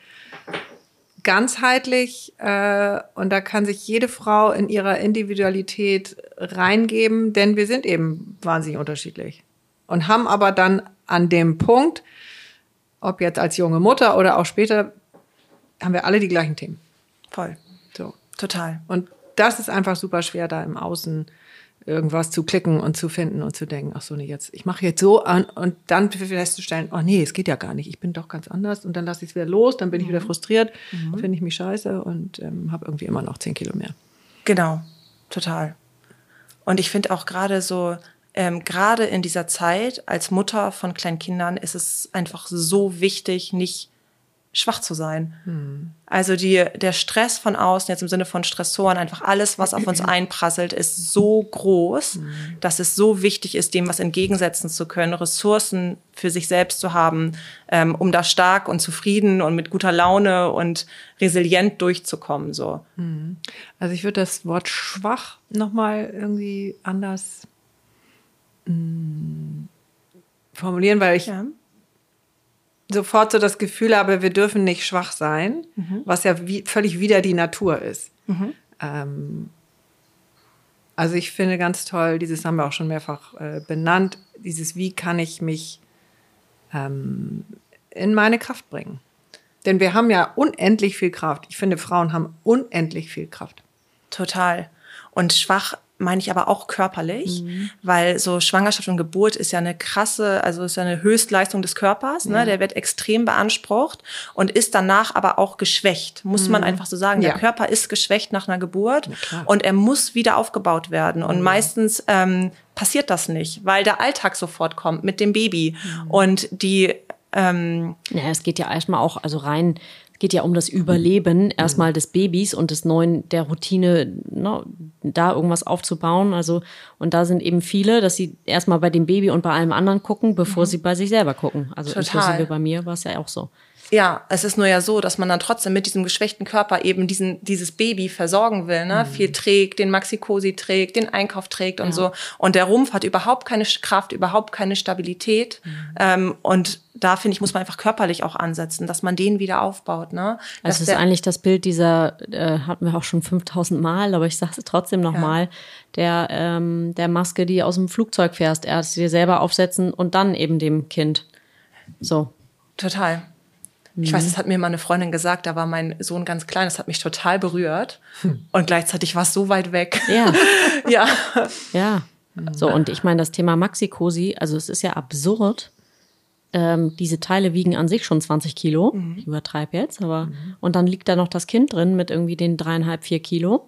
Speaker 2: ganzheitlich und da kann sich jede Frau in ihrer Individualität reingeben, denn wir sind eben wahnsinnig unterschiedlich und haben aber dann an dem Punkt, ob jetzt als junge Mutter oder auch später, haben wir alle die gleichen Themen.
Speaker 3: Voll.
Speaker 2: So.
Speaker 3: Total.
Speaker 2: Und das ist einfach super schwer, da im Außen irgendwas zu klicken und zu finden und zu denken, ach so, nee, ich mache jetzt so an und dann festzustellen, oh nee, es geht ja gar nicht, ich bin doch ganz anders und dann lasse ich es wieder los, dann bin ich wieder frustriert, finde ich mich scheiße und habe irgendwie immer noch 10 Kilo mehr.
Speaker 3: Genau, total. Und ich finde auch gerade so, gerade in dieser Zeit als Mutter von kleinen Kindern ist es einfach so wichtig, nicht schwach zu sein. Also der Stress von außen, jetzt im Sinne von Stressoren, einfach alles, was auf uns einprasselt, ist so groß, dass es so wichtig ist, dem was entgegensetzen zu können, Ressourcen für sich selbst zu haben, um da stark und zufrieden und mit guter Laune und resilient durchzukommen. So.
Speaker 2: Also ich würde das Wort schwach nochmal irgendwie anders formulieren, weil ich sofort so das Gefühl habe, wir dürfen nicht schwach sein, was ja völlig wider die Natur ist. Also Also ich finde ganz toll, dieses haben wir auch schon mehrfach benannt, dieses wie kann ich mich in meine Kraft bringen. Denn wir haben ja unendlich viel Kraft. Ich finde, Frauen haben unendlich viel Kraft.
Speaker 3: Total. Und schwach meine ich aber auch körperlich, weil so Schwangerschaft und Geburt ist ja eine krasse, also ist ja eine Höchstleistung des Körpers, ne? Der wird extrem beansprucht und ist danach aber auch geschwächt, muss man einfach so sagen. Der Körper ist geschwächt nach einer Geburt und er muss wieder aufgebaut werden und meistens passiert das nicht, weil der Alltag sofort kommt mit dem Baby und die
Speaker 1: es geht ja erstmal auch, also rein, es geht ja um das Überleben erstmal des Babys und des neuen, der Routine, ne, da irgendwas aufzubauen. Also, und da sind eben viele, dass sie erstmal bei dem Baby und bei allem anderen gucken, bevor sie bei sich selber gucken. Also inklusive bei mir war es ja auch so.
Speaker 3: Ja, es ist nur ja so, dass man dann trotzdem mit diesem geschwächten Körper eben dieses Baby versorgen will, ne? Viel trägt, den Maxi-Cosi trägt, den Einkauf trägt und so. Und der Rumpf hat überhaupt keine Kraft, überhaupt keine Stabilität. Und da, finde ich, muss man einfach körperlich auch ansetzen, dass man den wieder aufbaut, ne?
Speaker 1: Also es ist eigentlich das Bild dieser, hatten wir auch schon 5000 Mal, aber ich sage es trotzdem nochmal, der Maske, die aus dem Flugzeug fährst, erst dir selber aufsetzen und dann eben dem Kind. So.
Speaker 3: Total. Ich weiß, das hat mir mal eine Freundin gesagt, da war mein Sohn ganz klein, das hat mich total berührt. Und gleichzeitig war es so weit weg.
Speaker 1: Ja.
Speaker 3: Ja.
Speaker 1: Ja. So, und ich meine, das Thema Maxi-Cosi, also es ist ja absurd. Diese Teile wiegen an sich schon 20 Kilo. Ich übertreibe jetzt, aber und dann liegt da noch das Kind drin mit irgendwie den 3,5, 4 Kilo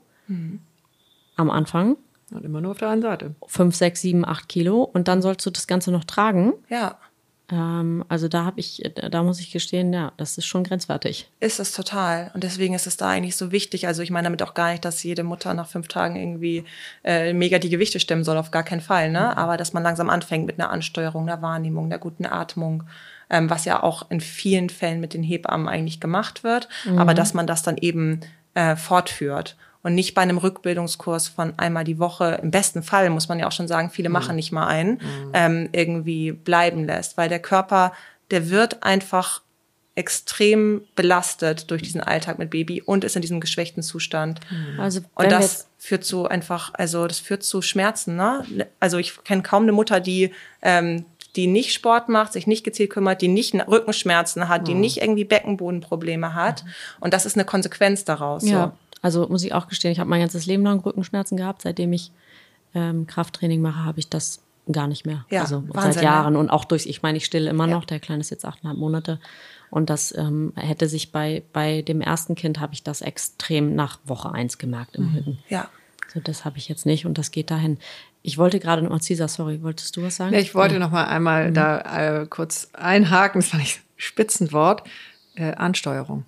Speaker 1: am Anfang.
Speaker 2: Und immer nur auf der einen Seite.
Speaker 1: 5, 6, 7, 8 Kilo. Und dann sollst du das Ganze noch tragen.
Speaker 3: Ja.
Speaker 1: Also da muss ich gestehen, ja, das ist schon grenzwertig.
Speaker 3: Ist es total. Und deswegen ist es da eigentlich so wichtig. Also ich meine damit auch gar nicht, dass jede Mutter nach 5 Tagen irgendwie mega die Gewichte stemmen soll, auf gar keinen Fall. Ne? Aber dass man langsam anfängt mit einer Ansteuerung, einer Wahrnehmung, einer guten Atmung, was ja auch in vielen Fällen mit den Hebammen eigentlich gemacht wird. Aber dass man das dann eben fortführt. Und nicht bei einem Rückbildungskurs von einmal die Woche, im besten Fall, muss man ja auch schon sagen, viele machen nicht mal einen, irgendwie bleiben lässt. Weil der Körper, der wird einfach extrem belastet durch diesen Alltag mit Baby und ist in diesem geschwächten Zustand.
Speaker 1: Also,
Speaker 3: und das führt zu das führt zu Schmerzen. Ne? Also ich kenne kaum eine Mutter, die nicht Sport macht, sich nicht gezielt kümmert, die nicht Rückenschmerzen hat, die nicht irgendwie Beckenbodenprobleme hat. Und das ist eine Konsequenz daraus.
Speaker 1: Ja.
Speaker 3: So.
Speaker 1: Also muss ich auch gestehen, ich habe mein ganzes Leben lang Rückenschmerzen gehabt. Seitdem ich Krafttraining mache, habe ich das gar nicht mehr.
Speaker 3: Ja,
Speaker 1: also
Speaker 3: Wahnsinn,
Speaker 1: seit Jahren. Und auch ich meine, ich stille immer noch. Der Kleine ist jetzt 8,5 Monate. Und das hätte sich bei dem ersten Kind, habe ich das extrem nach Woche 1 gemerkt im Rücken.
Speaker 3: Ja.
Speaker 1: So, das habe ich jetzt nicht und das geht dahin. Ich wollte gerade noch, Cesar, sorry, wolltest du was sagen?
Speaker 2: Ja, ich wollte noch mal einmal da kurz einhaken, das fand ich ein Spitzenwort, Ansteuerung.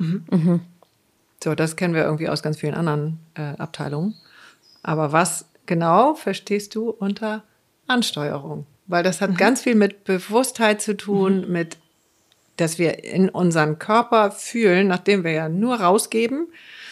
Speaker 2: So, das kennen wir irgendwie aus ganz vielen anderen Abteilungen. Aber was genau verstehst du unter Ansteuerung? Weil das hat ganz viel mit Bewusstheit zu tun, mit, dass wir in unseren Körper fühlen, nachdem wir ja nur rausgeben.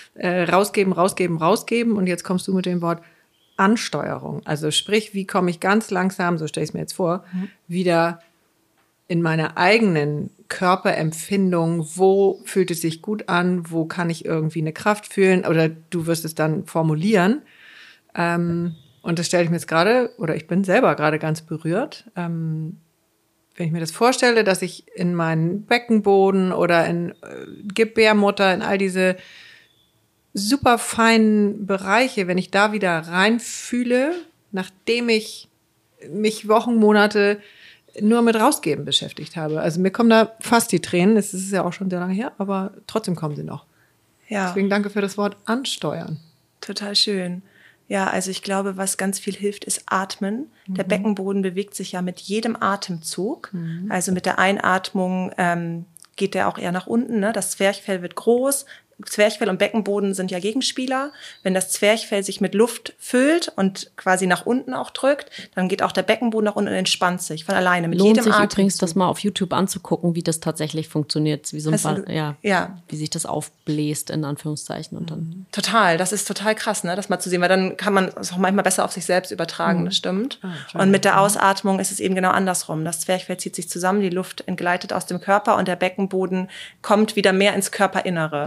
Speaker 2: Und jetzt kommst du mit dem Wort Ansteuerung. Also sprich, wie komme ich ganz langsam, so stelle ich es mir jetzt vor, wieder in meine eigenen Körperempfindung, wo fühlt es sich gut an, wo kann ich irgendwie eine Kraft fühlen, oder du wirst es dann formulieren. Und das stelle ich mir jetzt gerade, oder ich bin selber gerade ganz berührt, wenn ich mir das vorstelle, dass ich in meinen Beckenboden oder in Gebärmutter, in all diese super feinen Bereiche, wenn ich da wieder reinfühle, nachdem ich mich Wochen, Monate nur mit Rausgeben beschäftigt habe. Also mir kommen da fast die Tränen, es ist ja auch schon sehr lange her, aber trotzdem kommen sie noch.
Speaker 3: Ja.
Speaker 2: Deswegen danke für das Wort ansteuern.
Speaker 3: Total schön. Ja, also ich glaube, was ganz viel hilft, ist Atmen. Der Beckenboden bewegt sich ja mit jedem Atemzug. Also mit der Einatmung geht der auch eher nach unten. Ne? Das Zwerchfell wird groß. Zwerchfell und Beckenboden sind ja Gegenspieler. Wenn das Zwerchfell sich mit Luft füllt und quasi nach unten auch drückt, dann geht auch der Beckenboden nach unten und entspannt sich von alleine mit jedem Atemzug. Lohnt sich übrigens,
Speaker 1: das mal auf YouTube anzugucken, wie das tatsächlich funktioniert, wie so ein wie sich das aufbläst in Anführungszeichen und dann.
Speaker 3: Total, das ist total krass, ne, das mal zu sehen, weil dann kann man es auch manchmal besser auf sich selbst übertragen, das stimmt. Und mit der Ausatmung ist es eben genau andersrum. Das Zwerchfell zieht sich zusammen, die Luft entgleitet aus dem Körper und der Beckenboden kommt wieder mehr ins Körperinnere.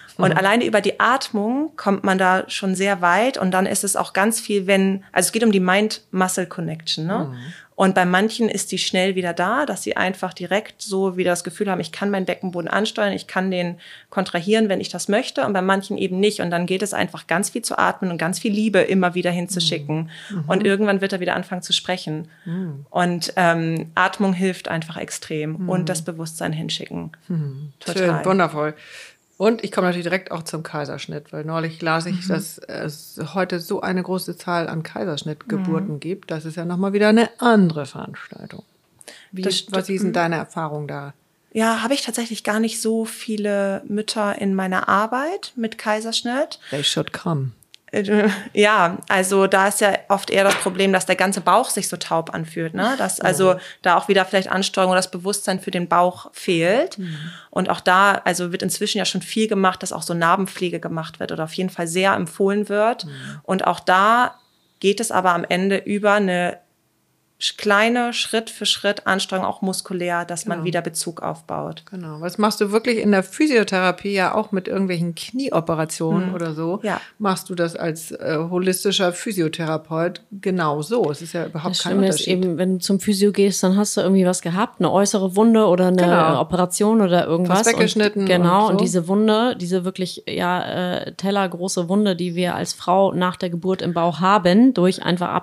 Speaker 3: Und alleine über die Atmung kommt man da schon sehr weit. Und dann ist es auch ganz viel, also es geht um die Mind-Muscle-Connection, ne? Und bei manchen ist die schnell wieder da, dass sie einfach direkt so wieder das Gefühl haben, ich kann meinen Beckenboden ansteuern, ich kann den kontrahieren, wenn ich das möchte. Und bei manchen eben nicht. Und dann geht es einfach ganz viel zu atmen und ganz viel Liebe immer wieder hinzuschicken. Und irgendwann wird er wieder anfangen zu sprechen. Und Atmung hilft einfach extrem. Und das Bewusstsein hinschicken. Total.
Speaker 2: Schön, wundervoll. Und ich komme natürlich direkt auch zum Kaiserschnitt, weil neulich las ich, dass es heute so eine große Zahl an Kaiserschnittgeburten gibt. Das ist ja nochmal wieder eine andere Veranstaltung. Was ist denn deine Erfahrung da?
Speaker 3: Ja, habe ich tatsächlich gar nicht so viele Mütter in meiner Arbeit mit Kaiserschnitt.
Speaker 2: They should come.
Speaker 3: Ja, also da ist ja oft eher das Problem, dass der ganze Bauch sich so taub anfühlt, ne? Dass also da auch wieder vielleicht Ansteuerung oder das Bewusstsein für den Bauch fehlt. Und auch da, also wird inzwischen ja schon viel gemacht, dass auch so Narbenpflege gemacht wird oder auf jeden Fall sehr empfohlen wird. Und auch da geht es aber am Ende über eine kleine Schritt für Schritt Anstrengung, auch muskulär, dass man wieder Bezug aufbaut.
Speaker 2: Genau. Was machst du wirklich in der Physiotherapie ja auch mit irgendwelchen Knieoperationen oder so?
Speaker 3: Ja.
Speaker 2: Machst du das als holistischer Physiotherapeut genau so? Es ist ja überhaupt kein
Speaker 1: Unterschied.
Speaker 2: Unterschied.
Speaker 1: Eben, wenn du zum Physio gehst, dann hast du irgendwie was gehabt, eine äußere Wunde oder eine Operation oder irgendwas.
Speaker 2: Was weggeschnitten.
Speaker 1: Genau,
Speaker 2: und so.
Speaker 1: und diese Wunde, diese wirklich tellergroße Wunde, die wir als Frau nach der Geburt im Bauch haben, durch einfach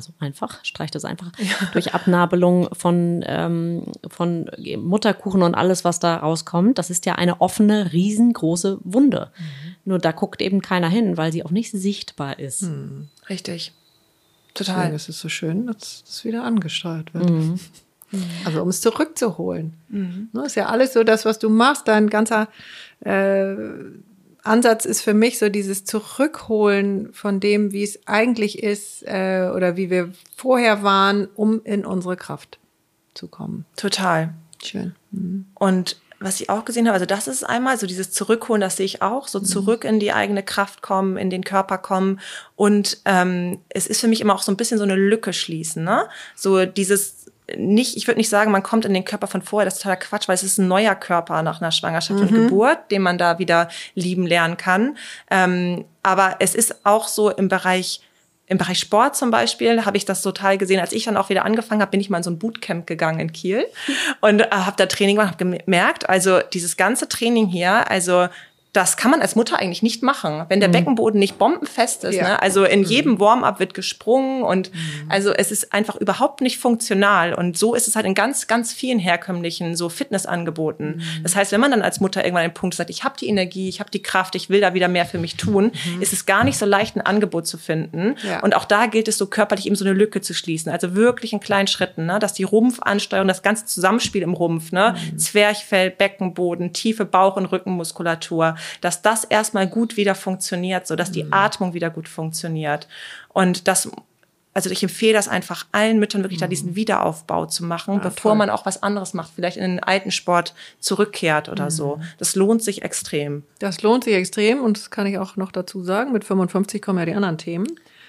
Speaker 1: durch Abnabelung von Mutterkuchen und alles, was da rauskommt. Das ist ja eine offene, riesengroße Wunde. Nur da guckt eben keiner hin, weil sie auch nicht sichtbar ist.
Speaker 3: Richtig. Total.
Speaker 2: Deswegen ist es so schön, dass das wieder angesteuert wird. Also um es zurückzuholen. Ne, ist ja alles so das, was du machst. Dein ganzer Ansatz ist für mich so dieses Zurückholen von dem, wie es eigentlich ist oder wie wir vorher waren, um in unsere Kraft zu kommen.
Speaker 3: Total.
Speaker 2: Schön.
Speaker 3: Und was ich auch gesehen habe, also das ist einmal so dieses Zurückholen, das sehe ich auch, so zurück in die eigene Kraft kommen, in den Körper kommen. Und es ist für mich immer auch so ein bisschen so eine Lücke schließen, ne? So dieses ich würde nicht sagen, man kommt in den Körper von vorher, das ist totaler Quatsch, weil es ist ein neuer Körper nach einer Schwangerschaft und Geburt, den man da wieder lieben lernen kann. Aber es ist auch so im Bereich Sport zum Beispiel, habe ich das total gesehen. Als ich dann auch wieder angefangen habe, bin ich mal in so ein Bootcamp gegangen in Kiel und habe da Training gemacht, habe gemerkt, also dieses ganze Training hier, also das kann man als Mutter eigentlich nicht machen, wenn der Beckenboden nicht bombenfest ist.
Speaker 2: Ja.
Speaker 3: Ne? Also in jedem Warm-up wird gesprungen und also es ist einfach überhaupt nicht funktional. Und so ist es halt in ganz, ganz vielen herkömmlichen so Fitnessangeboten. Das heißt, wenn man dann als Mutter irgendwann einen Punkt sagt, ich habe die Energie, ich habe die Kraft, ich will da wieder mehr für mich tun, ist es gar nicht so leicht, ein Angebot zu finden.
Speaker 2: Ja.
Speaker 3: Und auch da gilt es so körperlich eben so eine Lücke zu schließen. Also wirklich in kleinen Schritten, ne? Dass die Rumpfansteuerung, das ganze Zusammenspiel im Rumpf, ne? Zwerchfell, Beckenboden, tiefe Bauch- und Rückenmuskulatur, dass das erstmal gut wieder funktioniert, so dass die Atmung wieder gut funktioniert. Und also ich empfehle das einfach allen Müttern wirklich da diesen Wiederaufbau zu machen, bevor man auch was anderes macht, vielleicht in den alten Sport zurückkehrt oder so. Das lohnt sich extrem.
Speaker 2: Das lohnt sich extrem und das kann ich auch noch dazu sagen. Mit 55 kommen ja die anderen Themen.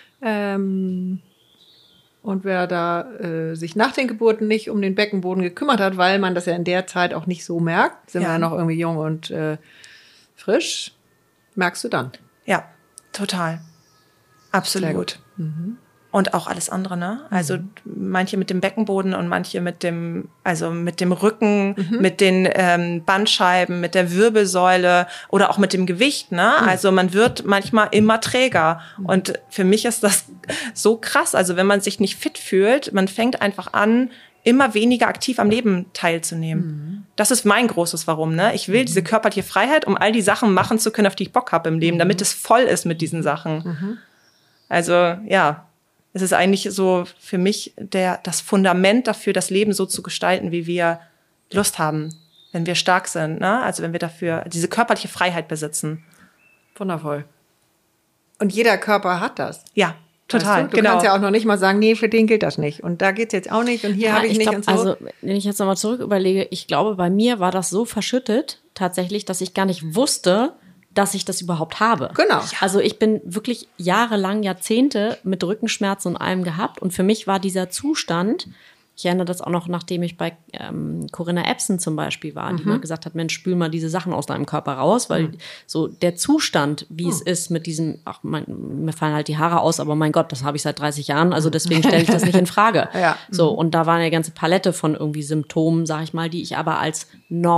Speaker 2: Und wer da sich nach den Geburten nicht um den Beckenboden gekümmert hat, weil man das ja in der Zeit auch nicht so merkt, sind wir ja noch irgendwie jung und frisch, merkst du dann.
Speaker 3: Ja, total. Absolut. Und auch alles andere, ne? Also manche mit dem Beckenboden und manche mit dem Rücken, mit den Bandscheiben, mit der Wirbelsäule oder auch mit dem Gewicht, ne? Also man wird manchmal immer träger. Und für mich ist das so krass. Also wenn man sich nicht fit fühlt, man fängt einfach an, immer weniger aktiv am Leben teilzunehmen. Das ist mein großes Warum, ne? Ich will diese körperliche Freiheit, um all die Sachen machen zu können, auf die ich Bock habe im Leben, damit es voll ist mit diesen Sachen. Also, ja, es ist eigentlich so für mich das Fundament dafür, das Leben so zu gestalten, wie wir Lust haben, wenn wir stark sind, ne? Also wenn wir dafür diese körperliche Freiheit besitzen.
Speaker 2: Wundervoll. Und jeder Körper hat das.
Speaker 3: Ja. Total,
Speaker 2: weißt du? Du kannst ja auch noch nicht mal sagen, nee, für den gilt das nicht. Und da geht's jetzt auch nicht und hier habe ich nicht und so.
Speaker 1: Also, wenn ich jetzt nochmal zurück überlege, ich glaube, bei mir war das so verschüttet tatsächlich, dass ich gar nicht wusste, dass ich das überhaupt habe.
Speaker 2: Genau.
Speaker 1: Also ich bin wirklich jahrelang, Jahrzehnte mit Rückenschmerzen und allem gehabt. Und für mich war dieser Zustand Ich erinnere das auch noch, nachdem ich bei Corinna Epson zum Beispiel war, die mal gesagt hat, Mensch, spül mal diese Sachen aus deinem Körper raus, weil so der Zustand, wie es ist mit diesem, mir fallen halt die Haare aus, aber mein Gott, das habe ich seit 30 Jahren, also deswegen stelle ich das nicht in Frage.
Speaker 2: Ja.
Speaker 1: So, und da war eine ganze Palette von irgendwie Symptomen, sag ich mal, die ich aber als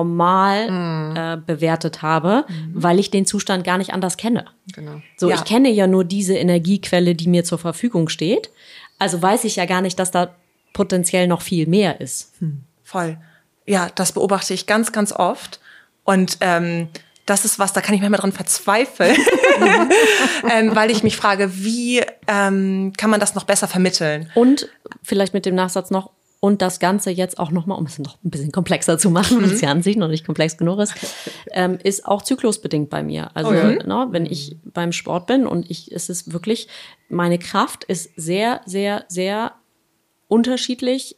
Speaker 1: normal bewertet habe, weil ich den Zustand gar nicht anders kenne.
Speaker 2: Genau.
Speaker 1: So,
Speaker 3: Ja.
Speaker 1: ich kenne ja nur diese Energiequelle, die mir zur Verfügung steht, also weiß ich ja gar nicht, dass da potenziell noch viel mehr ist.
Speaker 3: Voll. Ja, das beobachte ich ganz, ganz oft. Und das ist was, da kann ich manchmal dran verzweifeln, weil ich mich frage, wie kann man das noch besser vermitteln?
Speaker 1: Und vielleicht mit dem Nachsatz noch, und das Ganze jetzt auch nochmal, um es noch ein bisschen komplexer zu machen, weil es ja an sich noch nicht komplex genug ist auch zyklusbedingt bei mir. Also wenn ich beim Sport bin und es ist wirklich, meine Kraft ist sehr, sehr, sehr unterschiedlich,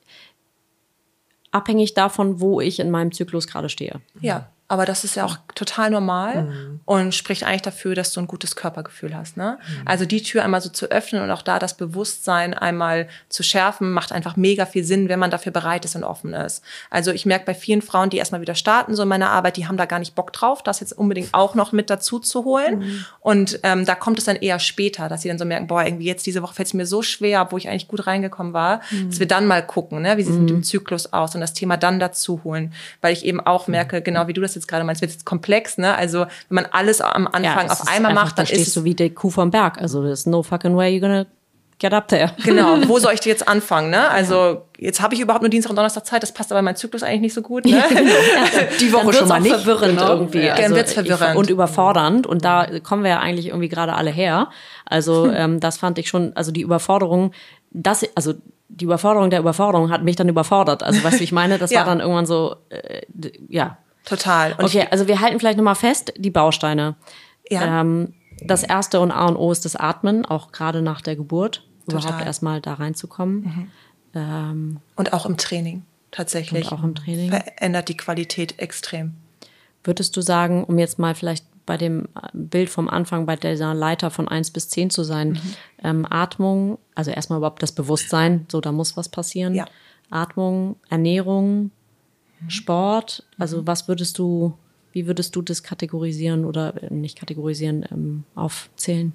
Speaker 1: abhängig davon, wo ich in meinem Zyklus gerade stehe.
Speaker 3: Ja, aber das ist ja auch total normal und spricht eigentlich dafür, dass du ein gutes Körpergefühl hast. Ne? Also die Tür einmal so zu öffnen und auch da das Bewusstsein einmal zu schärfen, macht einfach mega viel Sinn, wenn man dafür bereit ist und offen ist. Also ich merke bei vielen Frauen, die erstmal wieder starten, so in meiner Arbeit, die haben da gar nicht Bock drauf, das jetzt unbedingt auch noch mit dazu zu holen. Und da kommt es dann eher später, dass sie dann so merken, boah, irgendwie jetzt diese Woche fällt es mir so schwer, wo ich eigentlich gut reingekommen war, dass wir dann mal gucken, ne, wie sieht es mit dem Zyklus aus und das Thema dann dazu holen. Weil ich eben auch merke, genau wie du das jetzt gerade meinst, wird jetzt komplex, ne? Also wenn man alles am Anfang auf einmal macht, dann
Speaker 1: stehst du wie der Kuh vom Berg. Also there's no fucking way you're gonna get up there.
Speaker 3: Genau, wo soll ich jetzt anfangen, ne? Also jetzt habe ich überhaupt nur Dienstag und Donnerstag Zeit, das passt aber in meinen Zyklus eigentlich nicht so gut, ne?
Speaker 2: Die Woche
Speaker 1: dann
Speaker 2: schon mal
Speaker 1: auch
Speaker 2: nicht.
Speaker 1: Verwirrend irgendwie.
Speaker 3: Dann wird's verwirrend.
Speaker 1: Und überfordernd. Und da kommen wir ja eigentlich irgendwie gerade alle her. Also das fand ich schon, also die Überforderung, die Überforderung der Überforderung hat mich dann überfordert. Also weißt du, wie ich meine? Das war dann irgendwann so, ja.
Speaker 3: Total. Und
Speaker 1: okay, also wir halten vielleicht nochmal fest, die Bausteine.
Speaker 3: Ja.
Speaker 1: Das erste und A und O ist das Atmen, auch gerade nach der Geburt.
Speaker 3: Total.
Speaker 1: Überhaupt erstmal da reinzukommen.
Speaker 3: Und auch im Training tatsächlich.
Speaker 1: Und auch im Training.
Speaker 3: Verändert die Qualität extrem.
Speaker 1: Würdest du sagen, um jetzt mal vielleicht bei dem Bild vom Anfang, bei dieser Leiter von 1 bis 10 zu sein, Atmung, also erstmal überhaupt das Bewusstsein, so da muss was passieren.
Speaker 3: Ja.
Speaker 1: Atmung, Ernährung, Sport, also wie würdest du das kategorisieren oder nicht kategorisieren, aufzählen?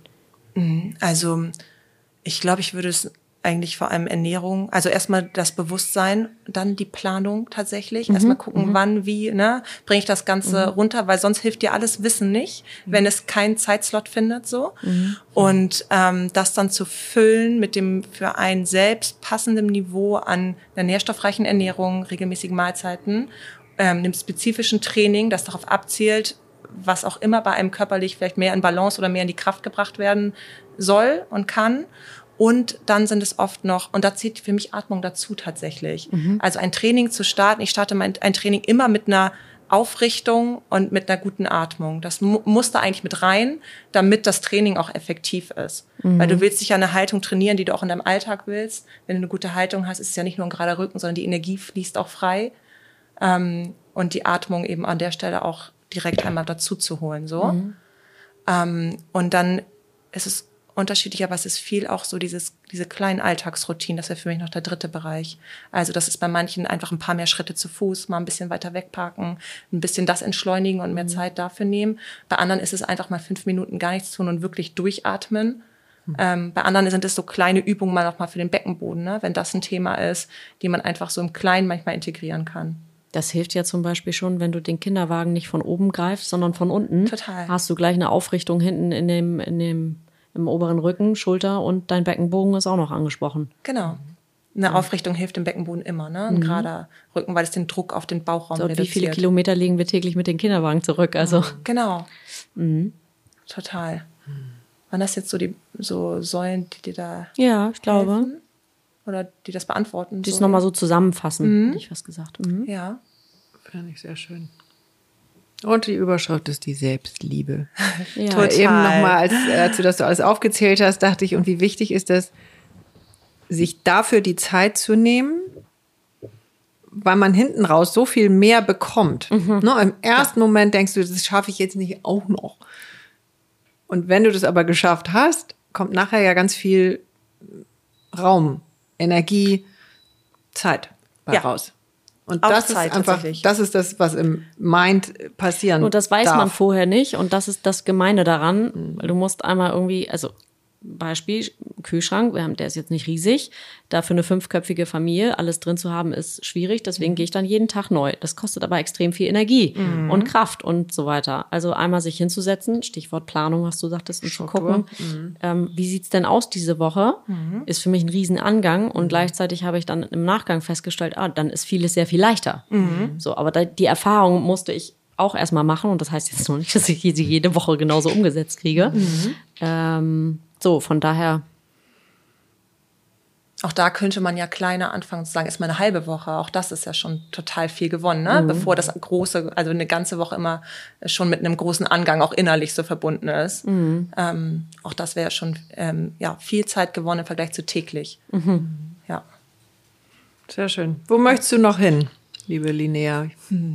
Speaker 3: Also ich glaube, ich würde es eigentlich vor allem Ernährung, also erstmal das Bewusstsein, dann die Planung tatsächlich. Erstmal gucken, wann, wie, ne, bringe ich das Ganze runter, weil sonst hilft dir alles Wissen nicht, wenn es keinen Zeitslot findet, so. Und das dann zu füllen mit dem für einen selbst passenden Niveau an einer nährstoffreichen Ernährung, regelmäßigen Mahlzeiten, einem spezifischen Training, das darauf abzielt, was auch immer bei einem körperlich vielleicht mehr in Balance oder mehr in die Kraft gebracht werden soll und kann. Und dann sind es oft noch, und da zählt für mich Atmung dazu tatsächlich. Also ein Training zu starten, ich starte ein Training immer mit einer Aufrichtung und mit einer guten Atmung. Das muss da eigentlich mit rein, damit das Training auch effektiv ist. Weil du willst dich ja eine Haltung trainieren, die du auch in deinem Alltag willst. Wenn du eine gute Haltung hast, ist es ja nicht nur ein gerader Rücken, sondern die Energie fließt auch frei. Und die Atmung eben an der Stelle auch direkt einmal dazu zu holen. So. Und dann ist es unterschiedlich, aber es ist viel auch so diese kleinen Alltagsroutinen, das wäre für mich noch der dritte Bereich. Also das ist bei manchen einfach ein paar mehr Schritte zu Fuß, mal ein bisschen weiter wegparken, ein bisschen das entschleunigen und mehr Zeit dafür nehmen. Bei anderen ist es einfach mal 5 Minuten gar nichts tun und wirklich durchatmen. Bei anderen sind es so kleine Übungen mal noch mal für den Beckenboden, ne? Wenn das ein Thema ist, die man einfach so im Kleinen manchmal integrieren kann.
Speaker 1: Das hilft ja zum Beispiel schon, wenn du den Kinderwagen nicht von oben greifst, sondern von unten.
Speaker 3: Total.
Speaker 1: Hast du gleich eine Aufrichtung hinten im oberen Rücken, Schulter und dein Beckenbogen ist auch noch angesprochen.
Speaker 3: Genau. Eine Aufrichtung hilft dem Beckenboden immer, ne? Ein gerader Rücken, weil es den Druck auf den Bauchraum reduziert.
Speaker 1: Wie viele Kilometer legen wir täglich mit dem Kinderwagen zurück? Also
Speaker 3: Genau. Total. Waren das jetzt so Säulen, die dir da
Speaker 1: ja, ich glaube.
Speaker 3: helfen? Oder die das beantworten?
Speaker 1: Die es nochmal so zusammenfassen, hätte ich was gesagt.
Speaker 3: Ja.
Speaker 2: Fand ich sehr schön. Und die Überschrift ist die Selbstliebe.
Speaker 1: Ja.
Speaker 3: Total.
Speaker 2: Eben nochmal, als du das so alles aufgezählt hast, dachte ich, und wie wichtig ist das, sich dafür die Zeit zu nehmen, weil man hinten raus so viel mehr bekommt. Ne, im ersten Moment denkst du, das schaffe ich jetzt nicht auch noch. Und wenn du das aber geschafft hast, kommt nachher ja ganz viel Raum, Energie, Zeit. bei raus. Und
Speaker 3: Auf
Speaker 2: das
Speaker 3: Zeit
Speaker 2: ist einfach,
Speaker 3: tatsächlich.
Speaker 2: das ist das, was im Mind passieren
Speaker 1: Und das weiß
Speaker 2: darf.
Speaker 1: man vorher nicht. Und das ist das Gemeine daran. Weil du musst einmal irgendwie, also Beispiel, Kühlschrank, der ist jetzt nicht riesig. Da für eine 5-köpfige Familie alles drin zu haben, ist schwierig. Deswegen gehe ich dann jeden Tag neu. Das kostet aber extrem viel Energie und Kraft und so weiter. Also einmal sich hinzusetzen, Stichwort Planung, was du sagtest, und zu gucken, wie sieht's denn aus diese Woche? Ist für mich ein Riesenangang. Und gleichzeitig habe ich dann im Nachgang festgestellt, dann ist vieles sehr viel leichter. So, aber die Erfahrung musste ich auch erstmal machen. Und das heißt jetzt noch nicht, dass ich sie jede Woche genauso umgesetzt kriege. So, von daher.
Speaker 3: Auch da könnte man ja kleiner anfangen zu sagen, ist mal eine halbe Woche. Auch das ist ja schon total viel gewonnen, ne? Bevor das große, also eine ganze Woche immer schon mit einem großen Angang auch innerlich so verbunden ist. Auch das wäre schon viel Zeit gewonnen im Vergleich zu täglich. Ja.
Speaker 2: Sehr schön. Wo möchtest du noch hin, liebe Linnea?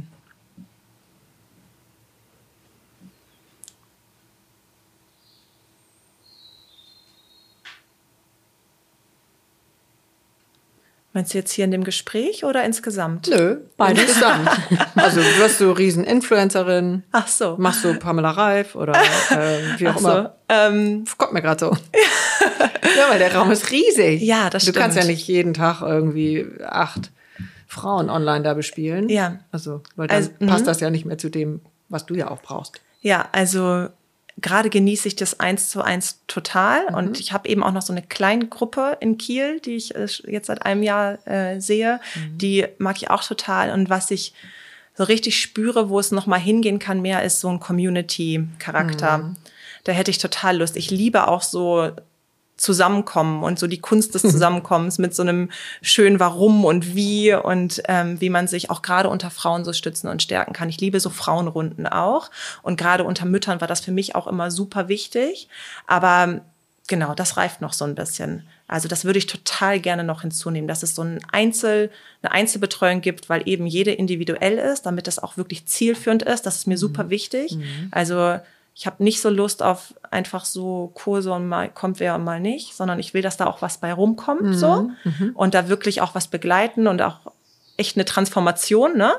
Speaker 3: Meinst du jetzt hier in dem Gespräch oder insgesamt?
Speaker 2: Nö, beides zusammen. Also wirst du Riesen-Influencerin?
Speaker 3: Ach so.
Speaker 2: Machst du Pamela Reif oder wie auch immer? Kommt mir gerade so. Ja, weil der Raum ist riesig.
Speaker 3: Ja, das stimmt.
Speaker 2: Du kannst ja nicht jeden Tag irgendwie 8 Frauen online da bespielen.
Speaker 3: Ja.
Speaker 2: Also, weil dann passt das ja nicht mehr zu dem, was du ja auch brauchst.
Speaker 3: Ja, also gerade genieße ich das 1:1 total. Und ich habe eben auch noch so eine kleine Gruppe in Kiel, die ich jetzt seit einem Jahr sehe. Die mag ich auch total. Und was ich so richtig spüre, wo es noch mal hingehen kann, mehr ist so ein Community-Charakter. Da hätte ich total Lust. Ich liebe auch so Zusammenkommen und so die Kunst des Zusammenkommens mit so einem schönen Warum und Wie und wie man sich auch gerade unter Frauen so stützen und stärken kann. Ich liebe so Frauenrunden auch und gerade unter Müttern war das für mich auch immer super wichtig, aber genau, das reift noch so ein bisschen. Also das würde ich total gerne noch hinzunehmen, dass es so eine Einzelbetreuung gibt, weil eben jede individuell ist, damit das auch wirklich zielführend ist. Das ist mir super wichtig. Also ich habe nicht so Lust auf einfach so Kurse und mal kommt wer und mal nicht, sondern ich will, dass da auch was bei rumkommt so und da wirklich auch was begleiten und auch echt eine Transformation, ne?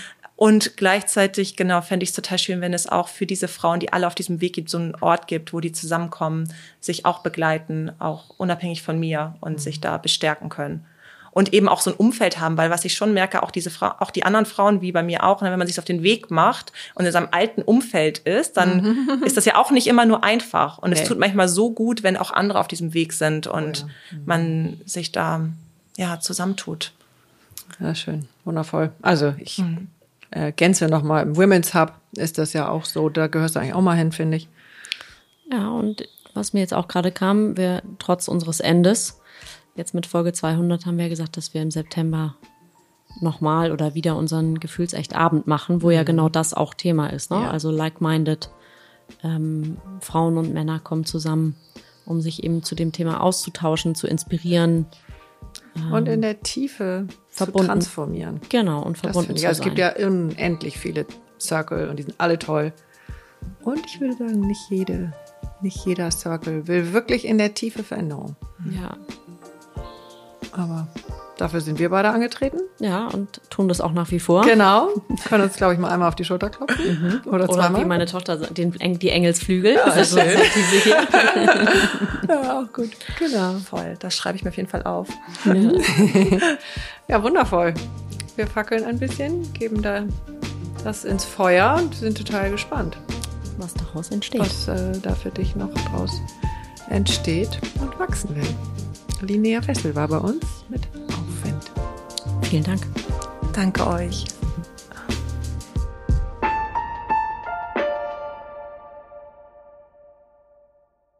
Speaker 3: Und gleichzeitig, genau, fände ich es total schön, wenn es auch für diese Frauen, die alle auf diesem Weg gibt, so einen Ort gibt, wo die zusammenkommen, sich auch begleiten, auch unabhängig von mir und sich da bestärken können. Und eben auch so ein Umfeld haben, weil was ich schon merke, auch auch die anderen Frauen, wie bei mir auch, wenn man sich auf den Weg macht und in seinem alten Umfeld ist, dann ist das ja auch nicht immer nur einfach. Und es tut manchmal so gut, wenn auch andere auf diesem Weg sind und man sich da zusammentut.
Speaker 2: Ja, schön, wundervoll. Also ich ergänze nochmal, im Women's Hub ist das ja auch so, da gehörst du eigentlich auch mal hin, finde ich.
Speaker 1: Ja, und was mir jetzt auch gerade kam, wir trotz unseres Endes, jetzt mit Folge 200 haben wir gesagt, dass wir im September nochmal oder wieder unseren Gefühlsecht-Abend machen, wo ja genau das auch Thema ist. Ne?
Speaker 2: Ja.
Speaker 1: Also like-minded Frauen und Männer kommen zusammen, um sich eben zu dem Thema auszutauschen, zu inspirieren.
Speaker 2: Und in der Tiefe
Speaker 1: verbunden.
Speaker 2: Zu transformieren.
Speaker 1: Genau, und verbunden zu sein.
Speaker 2: Es gibt ja unendlich viele Circle und die sind alle toll. Und ich würde sagen, nicht jeder Circle will wirklich in der Tiefe Veränderung.
Speaker 1: Ja.
Speaker 2: Aber dafür sind wir beide angetreten.
Speaker 1: Ja, und tun das auch nach wie vor.
Speaker 2: Genau. Können uns, glaube ich, mal einmal auf die Schulter klopfen. Oder zweimal.
Speaker 1: Oder wie meine Tochter, die Engelsflügel.
Speaker 2: Ja,
Speaker 1: also,
Speaker 2: schön. Ja, auch gut. Genau.
Speaker 3: Voll, das schreibe ich mir auf jeden Fall auf.
Speaker 2: Ja, wundervoll. Wir fackeln ein bisschen, geben da das ins Feuer und sind total gespannt,
Speaker 1: was daraus entsteht.
Speaker 2: Was da für dich noch draus entsteht und wachsen will. Linnea Wessel war bei uns mit Aufwind.
Speaker 1: Vielen Dank.
Speaker 3: Danke euch.